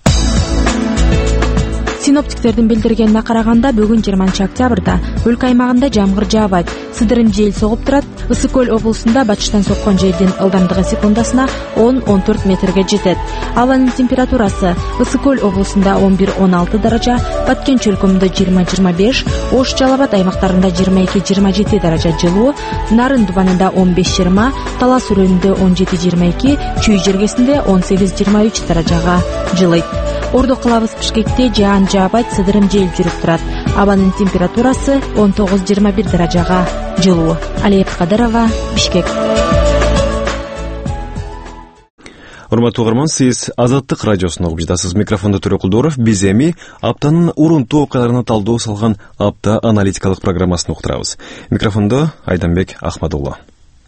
S7: Синоптиктердин билдиргенине караганда бүгүн 20 октябрда өлкө аймагында жамгыр жаабайт, сыдырым жел согуп турат. Ысык көл облусунда батыштан соккон желдин ылдамдыгы секундасына 10-14 метрге жетет. Абанын температурасы Ысык көл облусунда 11-16 даража, Баткен чөлкөмүндө 20-25, Ош Жалал Абад аймактарында 22-27 даража жылуу, Нарын Дубанында 15-20, Талас Өрөөнүндө 17-22, Чүй жергесинде 18-23 даражага жылыйт. Ордо кылабыз Бишкекте жаан жаабайт, сыдырым жел жүрүп турат. Абанын температурасы 19-21 даражага жылуу. Алия Абдыкадырова, Бишкек.
S1: Урматтуу угарман, сиз Азаттык радиосун угуп жатасыз. Микрофондо Төрөкул Дооров. Биз эми аптанын урунтуу окуяларына талдоо салган апта аналитикалык программасын уктурабыз. Микрофондо Айданбек Ахмадулло.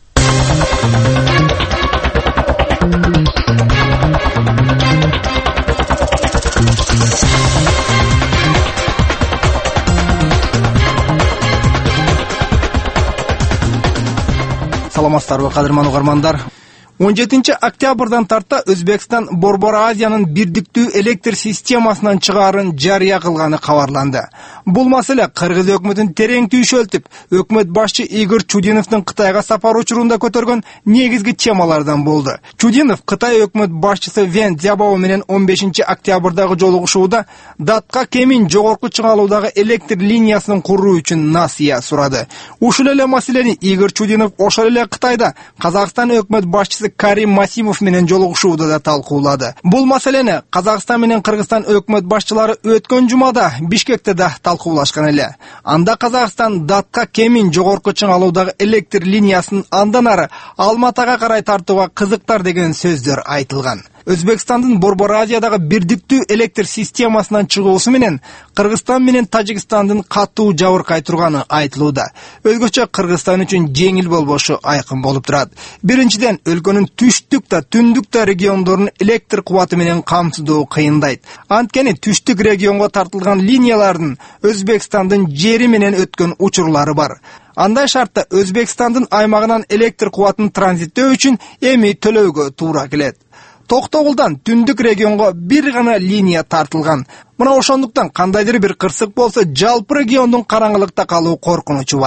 S2: Саламатсыздарбы, кадырман угармандар. 17 октябрдан тарта Өзбекстан Борбор Азиянын бирдиктүү электр системасынан чыгаарын жарыя кылганы кабарланды. Бул маселе Кыргыз өкмөтүн терең түйшөлтүп, өкмөт башчы Игорь Чудиновдун Кытайга сапар учурунда көтөргөн негизги темалардан болду. Чудинов Кытай өкмөт башчысы Вен Цзябао менен 15 октябрдагы жолугушууда датка кемин жогорку чыңалуудагы электр линиясынын куруу үчүн насыя сурады. Ушул эле маселени Игорь Чудинов ошол эле Кытайда Казакстан өкмөт башчысы Карим Масимов менен жолугушууда да талкуулады. Бул маселени Казакстан менен Кыргызстан өкмөт башчылары өткөн жумада Бишкекте да талкуулашкан эле. Анда Казакстан датка кемин жогорку чыңалуудагы электр линиясын андан ары Алматага карай тартууга кызыктар деген сөздөр айтылган. Өзбекстандын Борбор Азиядагы бирдиктүү электр системасынан чыгуусу менен Кыргызстан менен Тажикстандын катуу жабыркай турганы айтылууда. Өзгөчө Кыргызстан үчүн жеңил болбошу айкын болуп турат. Биринчиден, өлкөнүн түштүк да түндүк да региондорун электр кубаты менен камтылуу кыйындайт. Анткени түштүк регионго тартылган линиялардын Өзбекстандын жери менен өткөн учурлары бар. Андай шартта Өзбекстандын аймагынан электр кубатын транзиттөө үчүн эми төлөөгө туура келет. Токтогулдан түндүк регионго бир гана линия тартылган. Мына ошондуктан кандайдыр бир кырсык болсо жалпы региондун караңгылыкта калуу коркунучу бар.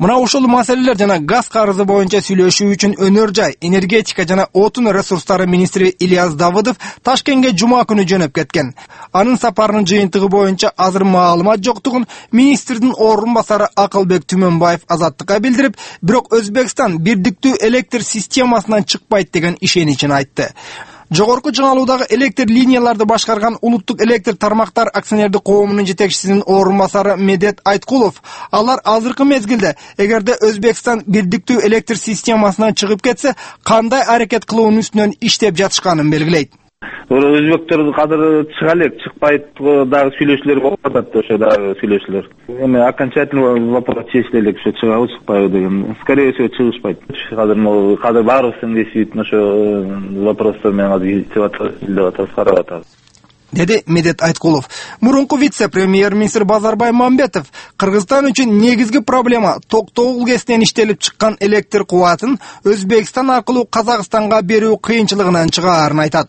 S2: Мына ушул маселелер жана газ карызы боюнча сүйлөшүү үчүн Өнөр жай, энергетика жана отун ресурстары министри Ильяс Давыдов Ташкентке жума күнү жөнөп кеткен. Анын сапарынын жыйынтыгы боюнча азыр маалымат жоктугун министрдин орун басары Акылбек Түмөнбаев Азаттыкка билдирип, бирок Өзбекстан бирдиктүү электр системасынан чыкпайт деген ишеничин айтты. Жогорку чыңалуудагы электр линияларды башкарган Улуттук электр тармактар акционердик коомунун жетекчисинин орун басары Медет Айткулов, алар азыркы мезгилде эгерде Өзбекстан бирдиктүү электр системасынан чыгып кетсе, кандай аракет кылуунун үстүнөн иштеп жатышканын белгилейт.
S14: Өзбектер кадыр чыга элек, чыкпайт дагы сүйлөшүүлөр болуп атат, ошо дагы сүйлөшүүлөр. Эми окончательный вопрос чечиле элек, ошо чыгабы чыкпайбы деген. Скорее всего чыгышпайт. Кадыр баарыбыздын кесибиттин ошо вопростор менен азыр изилдеп атабыз, карап атабыз.
S2: Деди Медет Айткулов. Мурунку вице-премьер-министр Базарбай Мамбетов Кыргызстан үчүн негизги проблема токтогул кесинен иштелип чыккан электр кубатын Өзбекстан аркылуу Казакстанга берүү кыйынчылыгынан чыгаарын айтат.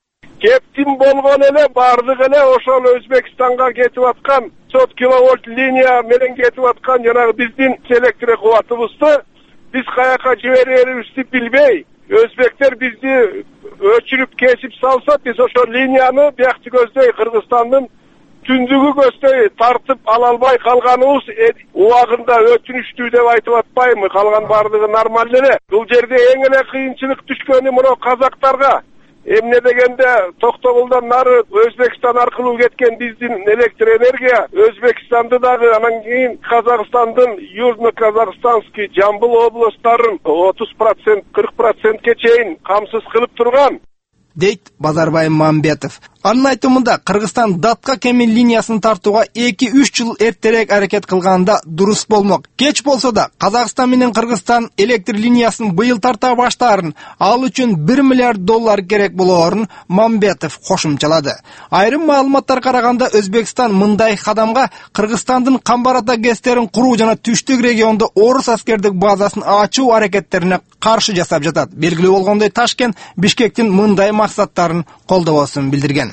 S15: Кептим болгон эле бардык эле ошол Өзбекстанга кетип аткан 100 киловольт линия менен кетип аткан жанагы биздин электр кубатыбызды биз каяка жиберерибизди билбей, өзбектер бизди өчүрүп кесип салса, биз ошол линияны биякчы көздөй Кыргызстандын түндүгү көздөй тартып ала албай калганыбыз убагында өтүнүштүү деп айтып атпаймынбы, калган бардыгы нормалдуу эле. Бул жерде эң эле кыйынчылык түшкөнү мына казактарга. Эмне дегенде Токтогулдан нары Өзбекстан аркылуу кеткен биздин электр энергия Өзбекстанды дагы, анан кийин Казакстандын Южно-Казахстанский, Жамбыл областтарын 30%, 40%ке чейин камсыз кылып турган,
S2: дейт Базарбай Мамбетов. Анын айтымында Кыргызстан датка кемин линиясын тартууга 2-3 жыл эртерээк аракет кылганда дурус болмок. Кеч болсо да Казакстан менен Кыргызстан электр линиясын быйыл тарта баштаарын, ал үчүн $1 миллиард керек болоорун Мамбетов кошумчалады. Айрым маалыматтар караганда Өзбекстан мындай кадамга Кыргызстандын Камбарата ГЭСтерин куруу жана түштүк региондо орус аскердик базасын ачуу аракеттерине каршы жасап жатат. Белгилүү болгондой Ташкент Бишкектин мындай максаттарын колдобосун билдирген.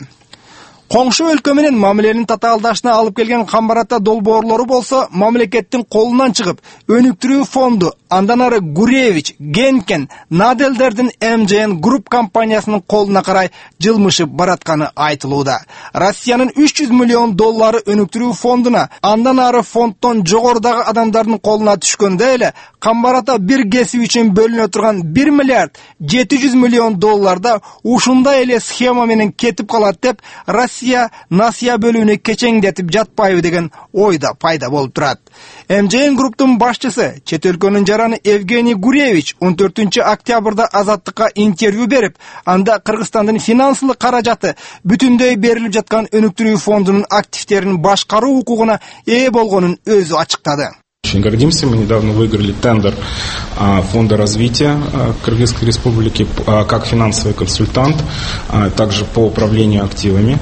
S2: Коңшу өлкө менен мамиленин татаалдашына алып келген Камбарата долбоорлору болсо мамлекеттин колунан чыгып, өнүктүрүү фонду, андан ары Гуревич, Генкен, Наделдердин МЖН групп компаниясынын колуна карай жылмышып баратканы айтылууда. Россиянын $300 миллион өнүктүрүү фондуна, андан ары фонддон жогорудагы адамдардын колуна түшкөндө эле Камбарата бир кесип үчүн бөлүнө турган $1 миллиард 700 миллион да ушундай эле схема менен кетип калат деп Россия насыя бөлүүнү кечеңдетип жатпайбы деген ойда пайда болуп турат. МЖН групптун башчысы, чет өлкөнүн жараны Евгений Гуревич 14 октябрда Азаттыкка интервью берип, анда Кыргызстандын финансылык каражаты бүтүндөй берилип жаткан өнүктүрүү фондунун активтерин башкаруу укугуна ээ болгонун өзү ачыктады.
S16: Очень гордимся. Мы недавно выиграли тендер Фонда развития Кыргызской Республики как финансовый консультант, также по управлению активами.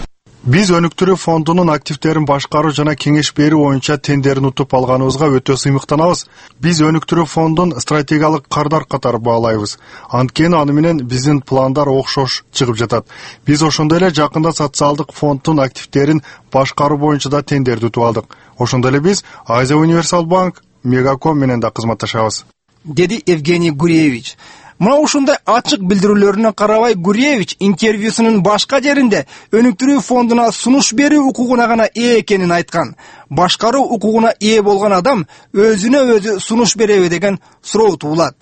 S17: Биз өнүктүрүү фондунун активтерин башкаруу жана кеңеш берүү боюнча тендерин утуп алганыбызга өтө сыймыктанабыз. Биз өнүктүрүү фондун стратегиялык кардар катары баалайбыз. Анткени аны менен биздин пландар окшош чыгып жатат. Биз ошондой эле жакында социалдык фонддун активтерин башкаруу боюнча да тендерди утуп алдык. Ошондой эле биз Азия Универсал банк, Мегаком менен да кызматташабыз,
S2: деди Евгений Гуревич. Мына ушундай ачык билдирүүлөрүнө карабай Гуревич интервьюсунун башка жеринде өнүктүрүү фондуна сунуш берүү укугуна гана ээ экенин айткан. Башкаруу укугуна ээ болгон адам өзүнө өзү сунуш береби деген суроо туулат.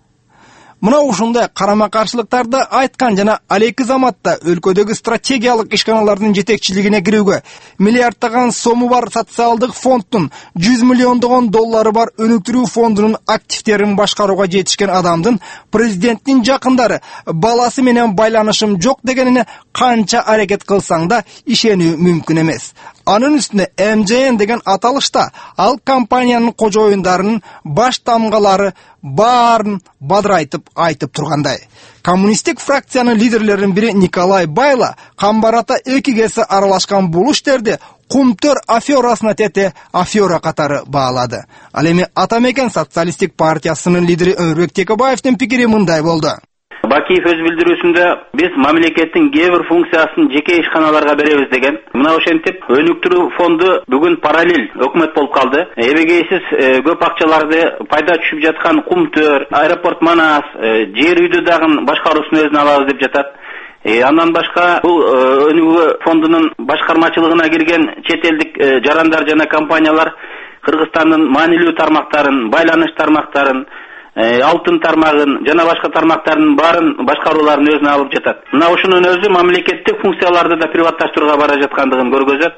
S2: Мына ушундай карама-каршылыктарды айткан жана алейки заматта өлкөдөгү стратегиялык ишканалардын жетекчилигине кирүүгө миллиарддаган сому бар социалдык фонддун $100 миллион бар өнүктүрүү фондунун активтерин башкарууга жетишкен адамдын президенттин жакындары баласы менен байланышым жок дегенине канча аракет кылсаң да ишенүү мүмкүн эмес. Анын үстүнө МЖН деген аталышта ал компаниянын кожоюндарынын баш тамгалары баарын бадырайтып айтып тургандай. Коммунисттик фракциянын лидерлеринин бири Николай Байла Камбарата 2 кеси аралашкан бул иштерди кумтөр аферасына тете афера катары баалады. Ал эми Атамекен социалисттик партиясынын лидери Өмүрбек Текебаевдин пикири мындай болду.
S18: Бакиев өз билдирүүсүндө биз мамлекеттин кээ бир функциясын жеке ишканаларга беребиз деген. Мына ошентип өнүктүрүү фонду бүгүн параллель өкмөт болуп калды. Эбегейсиз көп акчаларды пайда түшүп жаткан Кумтөр, аэропорт Манас, жер үйдү дагы башкаруусун өзүнө алабыз деп жатат. Андан башка бул өнүгүү фондунун башкармачылыгына кирген чет элдик жарандар жана компаниялар Кыргызстандын маанилүү тармактарын, байланыш тармактарын, алтын тармагын жана башка тармактардын баарын башкарууларын өзүнө алып жатат. Мына ушунун өзү мамлекеттик функцияларды да приватташтырууга бара жаткандыгын көргөзөт.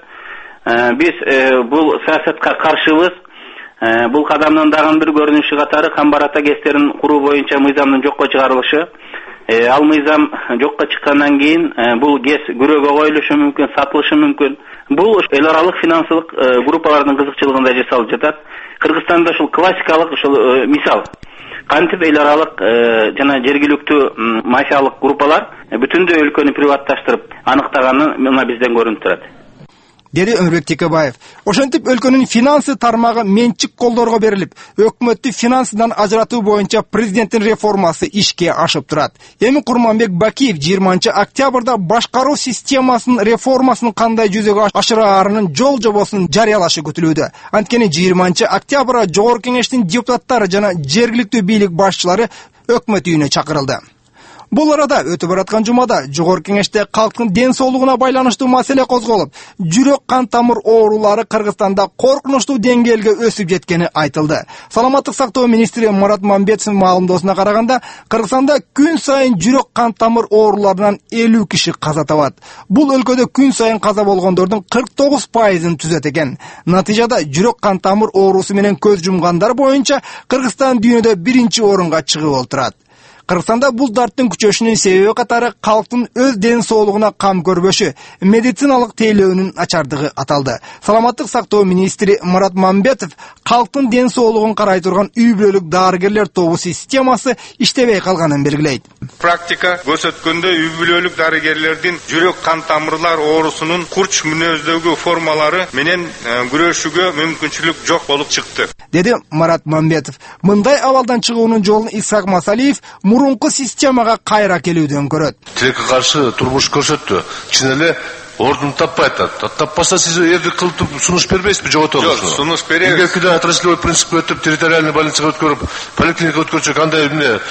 S18: Биз бул саясатка каршыбыз. Бул кадамдын дагы бир көрүнүшү катары Камбар-Ата ГЭСтерин куруу боюнча мыйзамдын жокко чыгарылышы. Ал мыйзам жокко чыккандан кийин бул ГЭС күрөөгө коюлушу мүмкүн, сатылышы мүмкүн. Бул эл аралык финансылык группалардын кызыкчылыгында жасалып жатат. Кыргызстанда ушул классикалык мисал. Кантип эл аралык жана жергиликтүү мафиялык группалар бүтүндөй өлкөнү приватташтырып аныктаганы мына бизден көрүнүп турат.
S2: Деди Өмүрбек Текебаев. Ошентип өлкөнүн финансы тармагы менчик колдорго берилип, өкмөттү финансыдан ажыратуу боюнча президенттин реформасы ишке ашып турат. Эми Курманбек Бакиев 20 октябрда башкаруу системасынын реформасын кандай жүзөгө ашыраарынын жол жобосун жарыялашы күтүлүүдө. Анткени 20 октябрда Жогорку Кеңештин депутаттары жана жергиликтүү бийлик башчылары өкмөт үйүнө чакырылды. Бул арада өтүп бараткан жумада Жогорку Кеңеште калктын ден соолугуна байланыштуу маселе козголуп, жүрөк кан тамыр оорулары Кыргызстанда коркунучтуу деңгээлге өсүп жеткени айтылды. Саламаттык сактоо министри Марат Мамбетовдун маалымдоосуна караганда, Кыргызстанда күн сайын жүрөк кан тамыр ооруларынан 50 киши каза табат. Бул өлкөдө күн сайын каза болгондордун 49%-ын түзөт экен. Натыйжада жүрөк кан тамыр оорусу менен көз жумгандар боюнча Кыргызстан дүйнөдө 1-орунга чыгып олтурат. Кыргызстанда бул дарттын күчөшүнүн себеби катары калктын өз ден соолугуна кам көрбөшү, медициналык тейлөөнүн начардыгы аталды. Саламаттык сактоо министри Марат Мамбетов калктын ден соолугун карай турган үй-бүлөлүк дарыгерлер тобу системасы иштебей калганын белгилейт.
S19: Практика көрсөткөндө үй-бүлөлүк дарыгерлердин жүрөк кан тамырлар оорусунун курч мүнөздөгү формалары менен күрөшүүгө мүмкүнчүлүк жок болуп чыкты,
S2: деди Марат Мамбетов. Мындай абалдан чыгуунун жолун Исхак Масалиев мурунку системага кайра келүүдөн көрөт.
S20: Тилекке каршы турмуш көрсөттү. Чын эле ордун таппай атат. Таппаса сиз эрди кылып сунуш бербейсизби, жоготолуңуз?
S19: Жок, сунуш беребиз.
S20: Эгер кийде отраслевой принцип өтүп, территориальный больницага өткөрүп, поликлиника өткөрсө кандай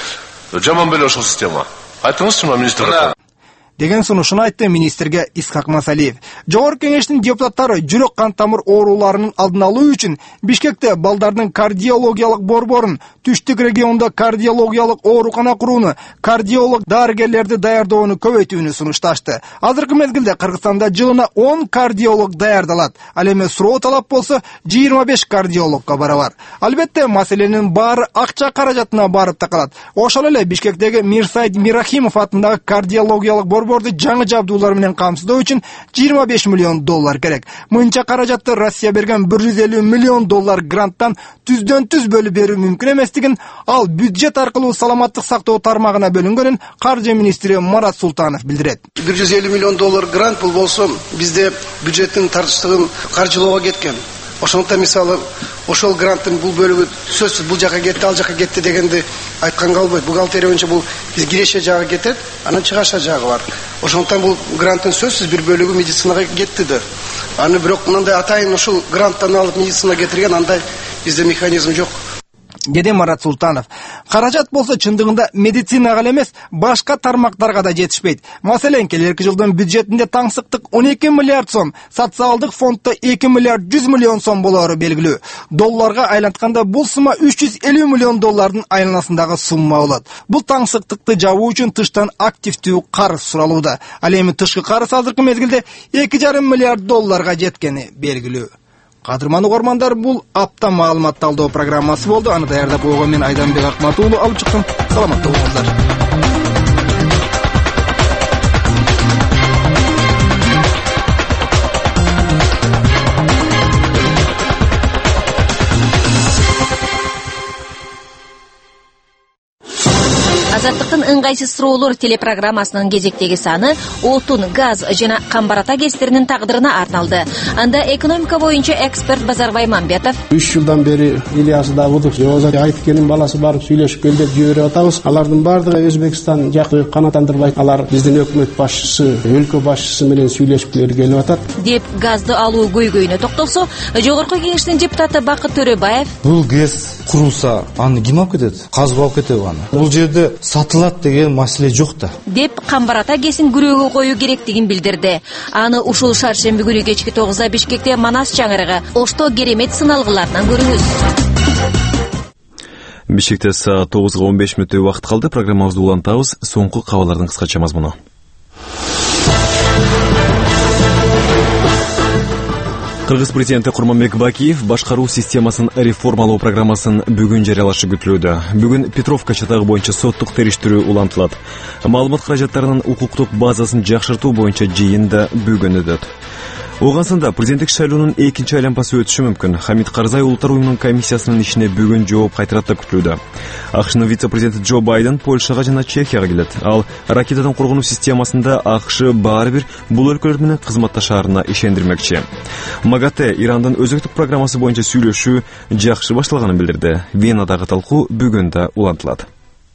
S20: жаман беле ошол система? Айтыңызчы, министр.
S2: Деген сунушун айтты министрге Исхак Масалиев. Жогорку Кеңештин депутаттары жүрөк кан тамыр ооруларынын алдын алуу үчүн Бишкекте балдардын кардиологиялык борборун, түштүк региондо кардиологиялык оорукана курууну, кардиолог дарыгерлерди даярдоону көбөйтүүнү сунушташты. Азыркы мезгилде Кыргызстанда жылына 10 кардиолог даярдалат. Ал эми суроо талап болсо 25 кардиологко барабар. Албетте маселенин баары акча каражатына барып такалат. Ошол эле Бишкектеги Мирсайд Мирахимов атындагы кардиологиялык борборду жаңы жабдуулар менен камсыздоо үчүн $25 миллион керек. Мынча каражатты Россия берген $150 миллион гранттан түздөн-түз бөлүп берүү мүмкүн эместигин, ал бюджет аркылуу саламаттык сактоо тармагына бөлүнгөнүн каржы министри Марат Султанов билдирет.
S21: $150 миллион грант бул болсо бизде бюджеттин тартыштыгын каржылоого кеткен. Ошондо мисалы ошол гранттын бул бөлүгү сөзсүз бул жака кетти, ал жака кетти дегенди айтканга болбойт. Бухгалтерия боюнча бул биз киреше жагы кетет, анан чыгаша жагы бар. Ошондон бул гранттын сөзсүз бир бөлүгү медицинага кеттиdir. Аны бирок мындай атайын ушул гранттан алып медицинага кетирген андай бизде механизм жок, деди Марат Султанов. Каражат болсо чындыгында медицинага эмес, башка тармактарга да жетишпейт. Маселен, келерки жылдын бюджетинде таңсыктык 12 миллиард сом, социалдык фонддо 2 миллиард 100 миллион сом болору белгилүү. Долларга айлантканда бул сумма $350 миллион айланасындагы сумма болот. Бул таңсыктыкты жабуу үчүн тыштан активдүү карыз суралууда. Ал эми тышкы карыз азыркы мезгилде $2,5 миллиард жеткени белгилүү. Кадырман угармандар, бул апта маалымат талдоо программасы болду. Аны даярдап койгон мен Айданбек Акматуулу алып чыктым. Саламатта болуңуздар.
S22: Азаттыктын
S8: ыңгайсыз суроолор телепрограммасынын кезектеги саны отун, газ жана Камбар-Ата КЭСтеринин тагдырына арналды. Анда экономика боюнча эксперт Базарбай Мамбетов
S22: 3 жылдан бери Ильяс Давудов, Озат Айткенин баласы барып сүйлөшүп келди деп жиберип атабыз. Алардын бардыгы Өзбекстан жакты канааттандырбайт. Алар биздин өкмөт башчысы, өлкө башчысы менен сүйлөшүп келип атат.
S8: Деп газды алуу көйгөйүнө токтолсо, Жогорку Кеңештин депутаты Бакыт Төрөбаев
S23: бул ГЭС курулса, аны ким алып кетет? Казып алып кетеби аны? Бул жерде сатылат деген маселе жок да.
S8: Деп Камбар-Ата КЭСин күрөөгө коюу керектигин билдирди. Аны ушул шаршемби күнү кечки 9-да Бишкекте Манас чаңырыгы Ошто керемет сыналгыларынан көрүңүз.
S1: Бишкекте саат 9:15 мүнөт убакыт калды. Программабызды улантабыз. Соңку кабарлардын кыскача мазмуну. Кыргыз президенти Курманбек Бакиев башкаруу системасын реформалоо программасын бүгүн жарыялашы күтүлүүдө. Бүгүн Петровка чатагы боюнча соттук териштирүү улантылат. Маалымат каражаттарынын укуктук базасын жакшыртуу боюнча жыйын да бүгүн өтөт. Оғансында президенттик шайлоонун экинчи айланпасы өтүшү мүмкүн. Хамид Карзай улуттар уюмунун комиссиясынын ишине бүгүн жооп кайтарат деп күтүлүүдө. АКШнын вице-президенти Джо Байден Польшага жана Чехияга келет. Ал ракетадан коргонуу системасында АКШ баары бир бул өлкөлөр менен кызматташаарына ишендирмекчи. МАГАТЭ Ирандын өзөктүк программасы боюнча сүйлөшүү жакшы башталганын билдирди. Венадагы талкуу бүгүн да улантылат.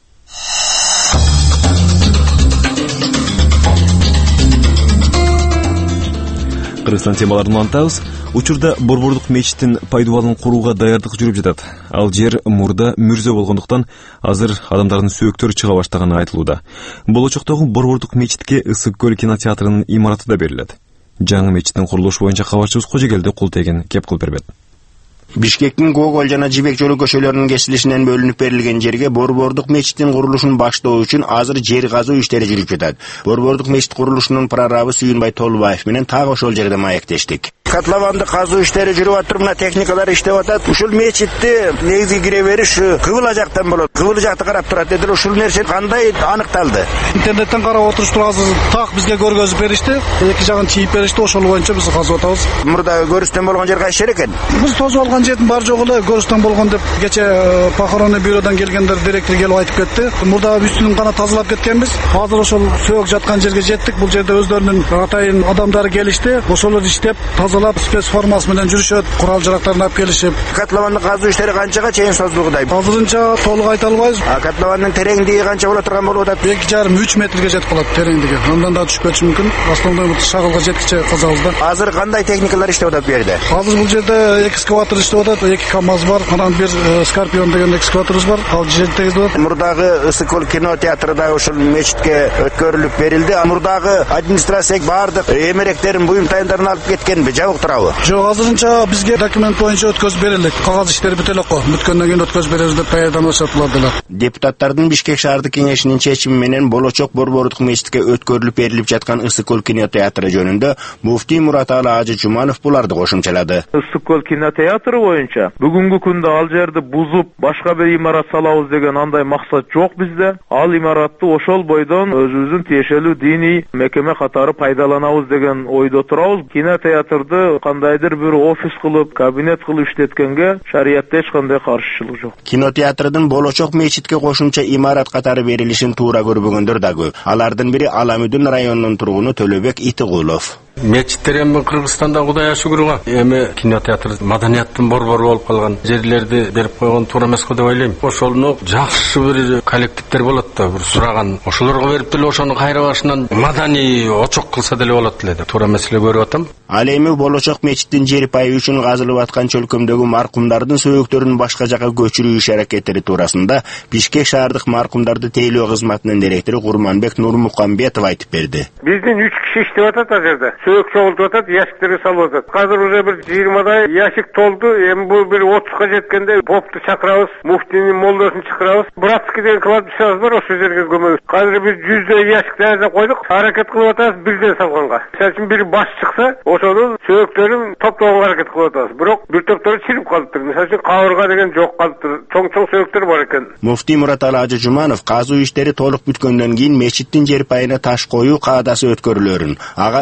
S1: Кыргызстан темаларын улантабыз. Учурда Борбордук мечиттин пайдубалын курууга даярдык жүрүп жатат. Ал жер мурда мүрзө болгондуктан азыр адамдардын сөөктөрү чыга баштаганы айтылууда. Болочоктогу Борбордук мечитке Ысык көл кинотеатрынын имараты да берилет. Жаңы мечиттин курулушу боюнча кабарчыбыз Кожогелди Култеген кеп кылып бербет.
S24: Бишкектин Гоголь жана Жибек жолу көчөлөрүнүн кесилишинен бөлүнүп берилген жерге Борбордук мечиттин курулушун баштоо үчүн азыр жер казуу иштери жүрүп жатат. Борбордук мечит курулушунун прорабы Сүйүнбай Толубаев менен так ошол жерде маектештик.
S4: Котлованды казуу иштери жүрүп атыр, мына техникалар иштеп атат. Ушул мечитти негизи кире бериш Кыбыла жактан болот. Кыбыла жакты карап турат дедилер. Ушул нерсе кандай аныкталды?
S5: Интернеттен карап отуруштур азыр так бизге көргөзүп беришти. Эки жагын чийип беришти. Ошол боюнча биз казып атабыз.
S4: Мурда көрүстөн болгон жер кайсы жер экен?
S5: Биз тозуп алган жердин бар жогу эле көрүстөн болгон деп кече похоронный бюродан келгендер директор келип айтып кетти. Мурда үстүнүн гана тазалап кеткенбиз. Азыр ошол сөөк жаткан жерге жеттик. Бул жерде өздөрүнүн атайын адамдары келишти. Ошолор иштеп тазалап спец формасы менен жүрүшөт, курал жарактарын алып келишип.
S4: Котловандын казуу иштери канчага чейин созулгудай?
S5: Азырынча толук айта албайбыз.
S4: Котловандын тереңдиги канча боло турган болуп атат?
S5: 2,5-3 метрге жетип калат тереңдиги. Андан да түшүп кетиши мүмкүн. Основной шагылга жеткиче казабыз да.
S4: Азыр кандай техникалар иштеп атат бу жерде?
S5: Азыр бул жерде экскаватор иштеп атат, 2 КАМАЗ бар, анан бир Скорпион деген экскаваторубуз бар. Ал жер тегиздеп атат.
S4: Мурдагы Ысык көл кинотеатры да ушул мечитке өткөрүлүп берилди. Мурдагы администрация бардык эмеректерин, буюм-тайындарын алып кеткенби, жабык турабы?
S5: Жок, азырынча бизге документ боюнча өткөзүп берилди. Кагаз иштери бүтө элек го. Бүткөндөн кийин өткөзүп беребиз деп даярданышат булар деле.
S24: Депутаттардын Бишкек шаардык кеңешинин чечими менен болочок Борбордук мечитке өткөрүлүп берилип жаткан Ысык көл кинотеатры жөнүндө муфтий Мураталы Ажы Жуманов буларды кошумчалады.
S25: Ысык көл кинотеатры боюнча бүгүнкү күндө ал жерди бузуп башка бир имарат салабыз деген андай максат жок бизде. Ал имаратты ошол бойдон өзүбүздүн тиешелүү диний мекеме катары пайдаланабыз деген ойдо турабыз. Кинотеатрды кандайдыр бир офис кылып, кабинет кылып иштеткенге шариятта эч кандай каршылык жок.
S24: Кинотеатрдын болочок мечитке кошумча имарат катары берилишин туура көрбөгөндөр да көп. Алардын бири Аламүдүн районунун тургуну Төлөбек Итигулов.
S26: Мечиттер эми Кыргызстанда Кудайга шүгүр го. Эми кинотеатр маданияттын борбору болуп калган жерлерди берип койгон туура эмес го деп ойлойм. Ошону жакшы бир коллективдер болот да, бир сураган. Ошолорго берип деле ошону кайра башынан маданий очок кылса деле болот эле деп туура маселе көрүп атам.
S24: Ал эми болочок мечиттин жер пайы үчүн казылып аткан чөлкөмдөгү маркумдардын сөөктөрүн башка жака көчүрүү иш-аракеттери туурасында Бишкек шаардык маркумдарды тейлөө кызматынын директору Курманбек Нурмукамбетов айтып берди.
S27: Биздин 3 киши иштеп атат ал жерде. Сөөк чогултуп атат, ящиктерге салып атат. Азыр уже бир 20дай ящик толду. Эми бул бир 30га жеткенде попту чакырабыз, муфтинин молдосын чакырабыз. Братский деген кладбищебиз бар, ошол жерге көмөбүз. Азыр бир 100дөй ящик даярдап койдук. Аракет кылып атабыз бирден салганга. Мисалы үчүн бир баш чыкса, ошонун сөөктөрүн топтогонго аракет кылып атабыз. Бирок бир топтору чирип калыптыр. Мисалы үчүн кабырга деген жок калыптыр. Чоң сөөктөр бар экен.
S24: Муфтий Мураталы Ажы Жуманов казуу иштери толук бүткөндөн кийин мечиттин жер пайына таш коюу каадасы өткөрүлөрүн, ага өлкө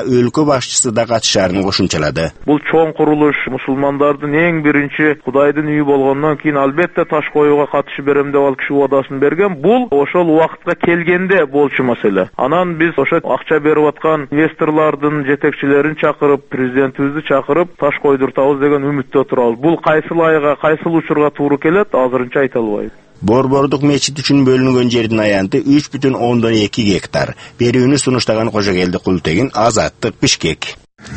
S24: башчысы да катышаарын кошумчалады.
S25: Бул чоң курулуш мусулмандардын эң биринчи Кудайдын үйү болгондон кийин албетте таш коюуга катышып берем деп ал киши убадасын берген. Бул ошол убакытка келгенде болчу маселе. Анан биз ошо акча берип аткан инвесторлордун жетекчилерин чакырып, президентибизди чакырып, таш койдуртабыз деген үмүттө турабыз. Бул кайсыл айга, кайсыл учурга туура келет, азырынча айта албайбыз.
S24: Борбордук мечит үчүн бөлүнгөн жердин аянты 3,2 гектар. Берүүнү сунуштаган Кожокелди Култегин, Азаттык, Бишкек.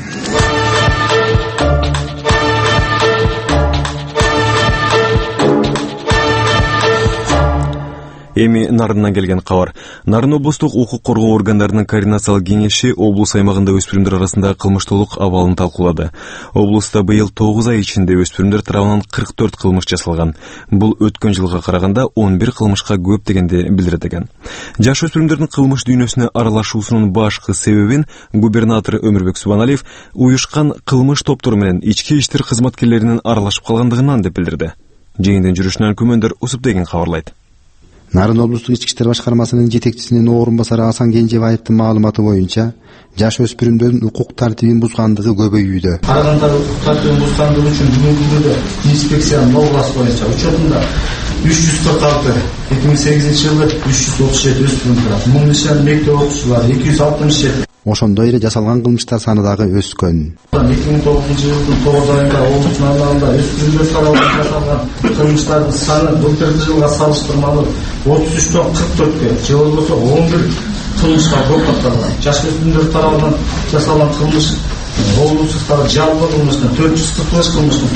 S1: Эми Нарындан келген кабар. Нарын облустук укук коргоо органдарынын координациялык кеңеши облус аймагында өспүрүмдөр арасындагы кылмыштуулук абалын талкуулады. Облуста быйыл 9 ай ичинде өспүрүмдөр тарабынан 44 кылмыш жасалган. Бул өткөн жылга караганда 11 кылмышка көп дегенди билдирет экен. Жаш өспүрүмдөрдүн кылмыш дүйнөсүнө аралашуусунун башкы себебин губернатор Өмүрбек Субаналиев уюшкан кылмыш топтору менен ички иштер кызматкерлеринин аралашып калгандыгынан деп билдирди. Жыйындын жүрүшүнөн Күмөндөр Усупбегин кабарлайт.
S3: Нарын облустук ички иштер башкармасынын жетекчисинин орун басары Асан Кенжебаевдин маалыматы боюнча, жаш өспүрүмдөрдүн укук тартибин бузгандыгы көбөйүүдө.
S22: Карагандагы укук тартибин бузгандыгы үчүн бүгүнкү күндө инспекциянын область боюнча учетунда 346, 2008 жылы 337 өспүрүм турат. Мунун ичинен мектеп окуучулары 267.
S3: Ошондой эле жасалган кылмыштар саны дагы өскөн.
S22: 2009 жылдын 9 айында облустун аймагында өспүрүмдөр тарабынан жасалган кылмыштардын саны былтыркы жылга салыштырмалуу 33дөн 44-кө, же болбосо 11 кылмышка көп катталган. Жаш өспүрүмдөр тарабынан жасалган кылмыш облустуктагы жалпы кылмыштын 445 кылмыштын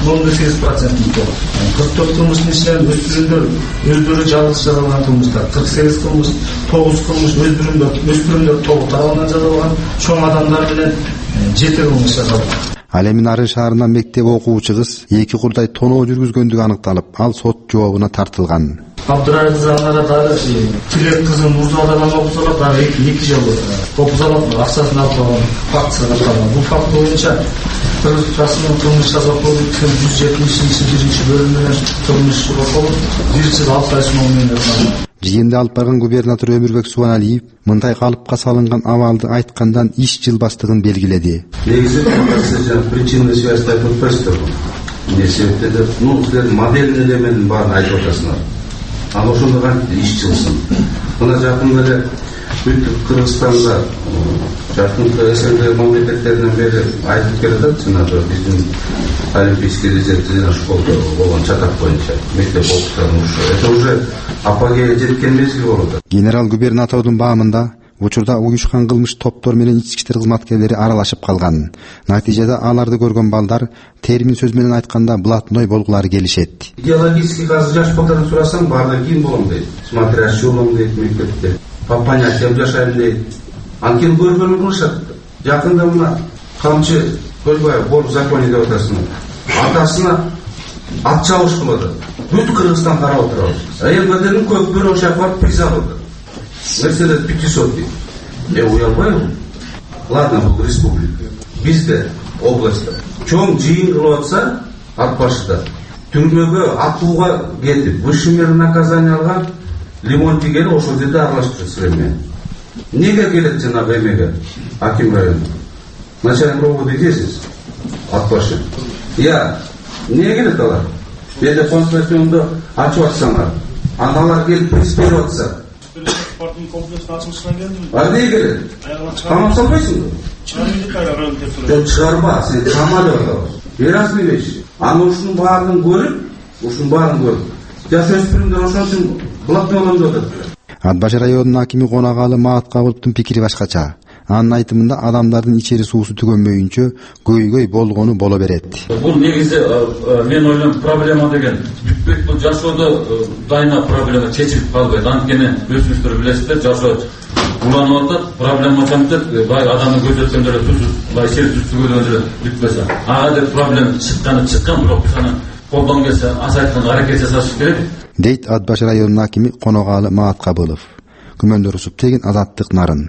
S22: 9,8%. 44 кылмыштын ичинен өспүрүмдөр өздөрү жалгыз жасалган кылмыштар 48 кылмыш, 9 кылмыш өспүрүмдөр тобу тарабынан жасалган, чоң адамдар менен 7 кылмыш жасалган.
S3: Ал эми Нарын шаарынан мектеп окуучу кыз 2 курдай тоноо жүргүзгөндүгү аныкталып, ал сот жообуна тартылган.
S22: Абдурайыз Занара дагы Тилек кызын Мурзададан окусалар дагы 2 жыл окусалар акчасын алып алган фактысы катталган. Бул факт боюнча Кыргызстандын кылмыш жаза кодексинин 170-биринчи бөлүмүнөн кылмыш кылып 106 ай менен
S3: жыйында алып барган губернатор Өмүрбек Субаналиев мындай калыпка салынган абалды айткандан иш жылбастыгын белгиледи.
S6: Негизи причинный связь айтып өтпөйсүздөр. Эмне себептен силер модель элементин баарын айтып атасыңар. Ал ошондо кантип иш жылсын. Мына жакында эле бүт Кыргызстанга жакынкы СНГ мамлекеттеринен бери айтып келатат, жанагы биздин олимпийский резервден школда болгон чатак боюнча мектеп окуучуларын ушу. Это уже апогея жеткен мезгил болот.
S3: Генерал-губернатордун баамында учурда уюшкан кылмыш топтор менен ички иштер кызматкерлери аралашып калган. Натыйжада аларды көргөн балдар термин сөз менен айтканда блатной болгулары келишет.
S6: Идеологически азыр жаш балдардан сурасаң, баардыгы кийин болом дейт. Смотрящий болом дейт мектепте. По понятиям жашайм дейт. Анткени көргөнүн кылышат. Жакында мына камчы Көлбаев бор законе деп атасың. Атасына ат чабыш кылды. Бүт Кыргызстан карап отурабыз. МВДнин көпүрө ошак барып приза алды. Мерседес 500 дейт. Уялбайбы? Ладно, бул республика. Бизде областта чоң жыйын кылып атса, ат башыда түрмөгө атууга кетип, высший мера наказание алган Лимонти келип ошол жерде аралашып жүрсүрөм. Неге келет жанагы эмеге? Аким району. Начальник роботы дейсиз? Ат башы. Неге келет алар? Беде конституционду ачып атсаңар, аналар келип приз берип атса.
S5: Спорттун комплексин ачылышына келдим.
S6: Неге келет? Камап салбайсыңбы? Чыгарба, сен кама деп атабыз. Берасың вещи. Аны ушунун баарын көрүп, жаш өспүрүмдөр ошон үчүн блатной болом деп атат.
S3: Ат башы районунун акими Коногалы Мааткабыловдун пикири башкача. Анын айтымында адамдардын ичери суусу түгөнмөйүнчө көйгөй болгону боло берет.
S9: Бул негизи мен ойлойм проблема деген бүт бул жашоодо дайына проблема чечилип калбайт. Анткени өсмүштөр билесиздер, жашоо уланып атат, проблема чамтып, бай адамдын көзү өткөндө эле тусуп, бай сер түстүгөндө эле бүтпөсө. Ага деп проблема чыккан, бирок аны колдон келсе азайтканга аракет жасаш керек.
S3: Дейт Ат башы районунун акими Коногалы Мааткабылов. Күмөндөр Усупбегин, Азаттык, Нарын.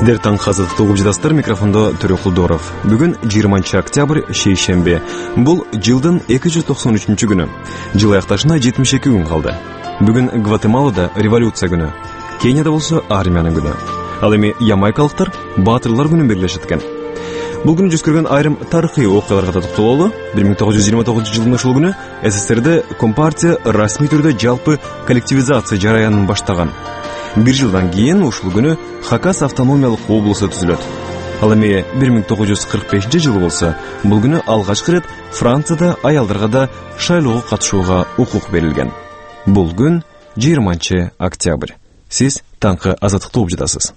S1: Сиздер таңкы азаттыкты угуп жатасыздар. Микрофондо Төрөк Кулдоров. Бүгүн 20 октябрь, шейшемби. Бул жылдын 293 күнү. Жыл аякташына 72 күн калды. Бүгүн Гватемалада революция күнү. Кенияда болсо армиянын күнү. Ал эми ямайкалыктар баатырлар күнүн белгилешет экен. Бул күнү жүз көргөн айрым тарыхый окуяларга да токтололу. 1929 жылдын ушул күнү СССРде Компартия расмий түрдө жалпы коллективизация жараянын баштаган. Bir жылдан кийин ушул күнү Хакас автономиялык облусу түзүлөт. Ал эми 1945 жылы болсо, бул күнү алгачкы рет Францияда аялдарга да шайлоого катышууга укук берилген. Бул күн 20 октябрь. Сиз таңкы азаттыкты угуп жатасыз.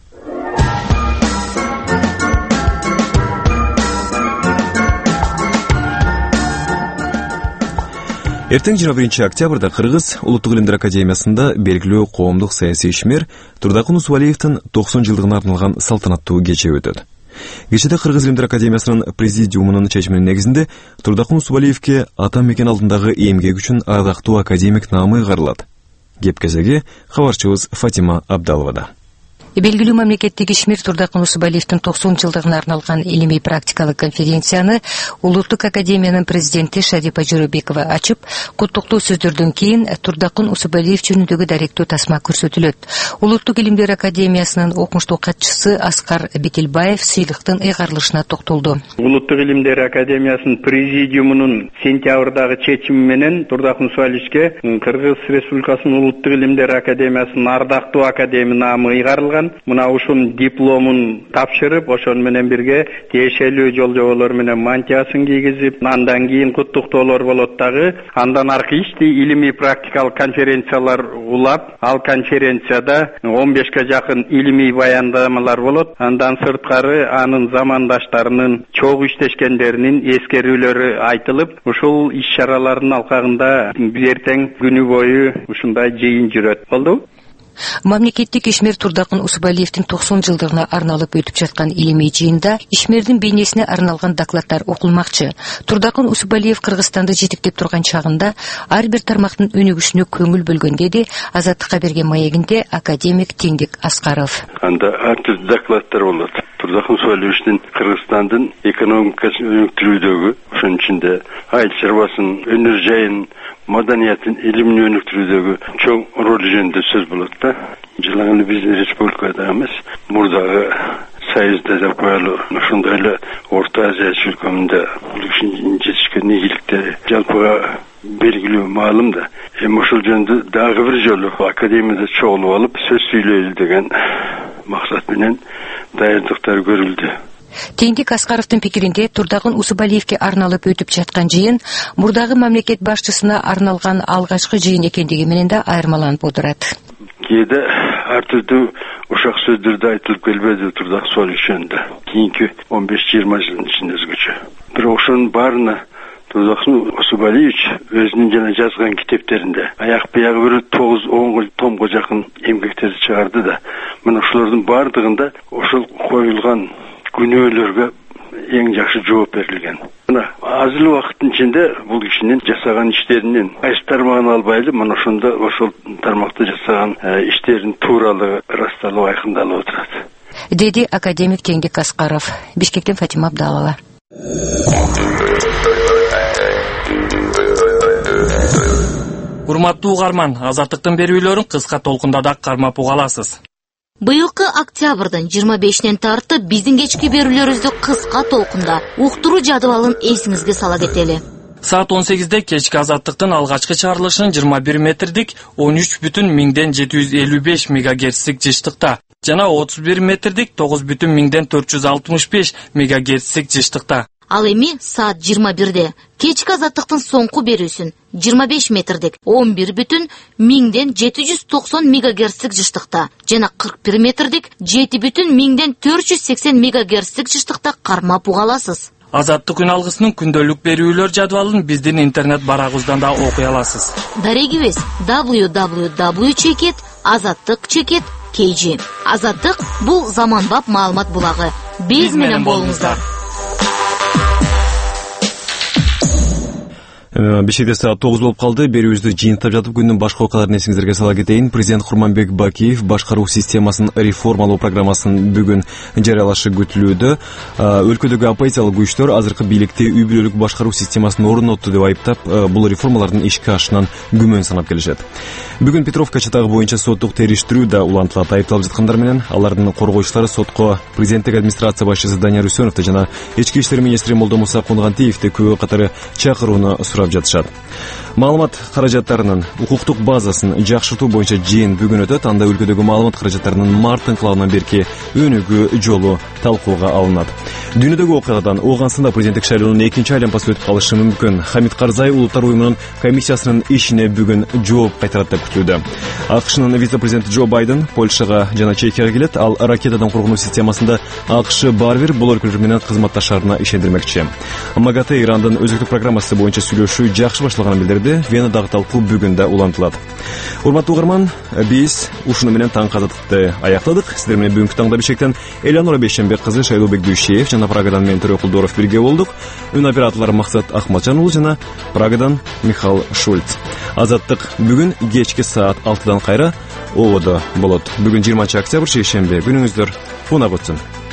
S1: Эртең 21 октябрда Кыргыз Улуттук илимдер академиясында белгилүү коомдук саясий ишмер Турдакын Усубалиевдин 90 жылдыгына арналган салтанаттуу кече өтөт. Кечеде Кыргыз илимдер академиясынын президиумунун чечиминин негизинде Турдакын Усубалиевке ата мекен алдындагы эмгеги үчүн ардактуу академик наамы ыйгарылат. Кеп кезеги кабарчыбыз Фатима Абдаловада.
S7: Белгилүү мамлекеттик ишмер Турдакын Усубалиевдин 90 жылдыгына арналган илимий практикалык конференцияны Улуттук академиянын президенти Шарипа Жоробекова ачып, куттуктуу сөздөрдөн кийин Турдакын Усубалиев жөнүндөгү даректүү тасма көрсөтүлөт. Улуттук илимдер академиясынын окумуштуу катчысы Аскар Бекелбаев сыйлыктын ыйгарылышына токтолду.
S10: Улуттук илимдер академиясынын президиумунун сентябрдагы чечими менен Турдакын Усубалиевке Кыргыз Республикасынын Улуттук илимдер академиясынын ардактуу академи наамы ыйгарылган. Мына ушун дипломун тапшырып, ошон менен бирге тиешелүү жол-жоболор менен мантиясын кийгизип, андан кийин куттуктоолор болот дагы. Андан аркы ишти илимий практикалык конференциялар улап, ал конференцияда 15ке жакын илимий баяндамалар болот. Андан сырткары анын замандаштарынын чогуу иштешкендеринин эскерүүлөрү айтылып, ушул иш-чаралардын алкагында эртең күнү бою ушундай жыйын жүрөт. Болду?
S7: Мамлекеттик ишмер Турдакын Усубалиевдин 90 жылдыгына арналып өтүп жаткан илимий жыйында ишмердин бейнесине арналган докладдар окулмакчы. Турдакын Усубалиев Кыргызстанды жетектеп турган чагында ар бир тармактын өнүгүшүнө көңүл бөлгөн деди Азаттыкка берген маегинде академик Теңдик Аскаров.
S11: Анда ар түрдүү докладдар болот. Турдакын Усубалиевдин Кыргызстандын экономикасын өнүктүрүүдөгү, ошонун ичинде айыл чарбасын, өнөр жайын, маданиятын, илимин өнүктүрүүдөгү чоң ролу жөнүндө сөз болот да. Жылаңы биздин республикада эмес, мурдагы Союзда да коелу, ошондой эле Орто Азия өлкөмүндө бул ишин жетишкен ийгиликтери жалпыга белгилүү маалым да. Эми ошол жөнүндө дагы бир жолу академияда чогулуп алып сөз сүйлөйлү деген максат менен даярдыктар көрүлдү.
S7: Теңдик Аскаровдун пикиринде Турдакын Усубалиевке арналып өтүп жаткан жыйын мурдагы мамлекет башчысына арналган алгачкы жыйын экендиги менен да айырмаланып отурат.
S11: Кээде ар түрдүү ушак сөздөрдө айтылып келбеди Турдак Усубалиев жөнүндө. Кийинки 15-20 жылдын ичинде өзгөчө. Бирок ошонун баарына Турдакын Усубалиев өзүнүн жана жазган китептеринде аяк биягы бир 9-10 томго жакын эмгектерди чыгарды да. Мына ошолордун баардыгында ошол коюлган күнөөлөргө эң жакшы жооп берилген. Мына аз эле убакыттын ичинде бул кишинин жасаган иштеринин кайсы тармагын албайлы, мына ошондо ошол тармакта жасаган иштеринин тууралыгы ырасталып айкындалып отурат.
S7: Деди академик Теңдик Аскаров. Бишкектен Фатима Абдалова.
S12: Урматтуу угарман, азаттыктын берүүлөрүн кыска толкунда да кармап уга аласыз.
S13: Быйылкы октябрдын 25-нен тартып биздин кечки берүүлөрүбүздү кыска толкунда уктуруу жадыбалын эсиңизге сала кетели.
S12: Саат 18-де кечки азаттыктын алгачкы чыгарылышын 21 метрдик 13,755 мегагерцтик жыштыкта жана 31 метрдик 9,465 мегагерцтик жыштыкта.
S13: Ал эми саат 21-де кечки азаттыктын соңку берүүсүн 25 метрдик 11,790 мегагерцтик жыштыкта жана 41 метрдик 7,480 мегагерцтик жыштыкта кармап уга аласыз.
S12: Азаттык күн алгысынын күндөлүк берүүлөр жадыбалын биздин интернет барагыбыздан да окуй аласыз.
S13: Дарегибиз www.azattyk.kg. Азаттык бул заманбап маалымат булагы. Биз менен болуңуздар.
S1: Бешикте саат 9 болуп калды. Берүүбүздү жыйынтап жатып күндүн башка окуяларын эсиңиздерге сала кетейин. Президент Курманбек Бакиев башкаруу системасын реформалоо программасын бүгүн жарыялашы күтүлүүдө. Өлкөдөгү оппозициялык күчтөр азыркы бийликти үй бүлөлүк башкаруу системасын орнотду деп айыптап, бул реформалардын ишке ашышынан күмөн санап келишет. Бүгүн Петровка чатагы боюнча соттук териштирүү да улантылат. Айыпталып жаткандар менен алардын коргоочулары сотко президенттик администрация башчысы Данияр Үсөновду жана ички иштер министри Молдомуса Кунгантиевди күбө катары чакырууну сурап жатышат. Маалымат каражаттарынын укуктук базасын жакшыртуу боюнча жыйын бүгүн өтөт. Анда өлкөдөгү маалымат каражаттарынын март инкылабынан берки өнүгүү жолу талкууга алынат. Дүйнөдөгү окуядан Ооганстанда президенттик шайлоонун экинчи айланпасы өтүп калышы мүмкүн. Хамид Карзай улуттар уюмунун комиссиясынын ишине бүгүн жооп кайтарат деп күтүлүүдө. АКШнын вице-президенти Джо Байден Польшага жана Чехияга келет. Ал ракетадан коргонуу системасында АКШ барбир бул өлкөлөр менен кызматташарына ишендирмекчи. МАГАТЭ Ирандын өзөктүк программасы боюнча сүйлөшүү жакшы башталганын билдирди. Венадагы талкуу бүгүн да улантылат. Урматтуу угарман, биз ушуну менен таңкы азаттыкты аяктадык. Сиздер менен бүгүнкү таңда Бишкектен Элеонора Бейшембек кызы, Шайлообек Дүйшеев жана Прагадан мен Төрөкул Доров бирге болдук. Үн операторлор Максат Ахматжан уулу жана Прагадан Михаил Шульц. Азаттык бүгүн кечки саат 6-дан кайра ободо болот. Бүгүн 20 октябрь шейшемби. Күнүңүздөр унак өтсүн.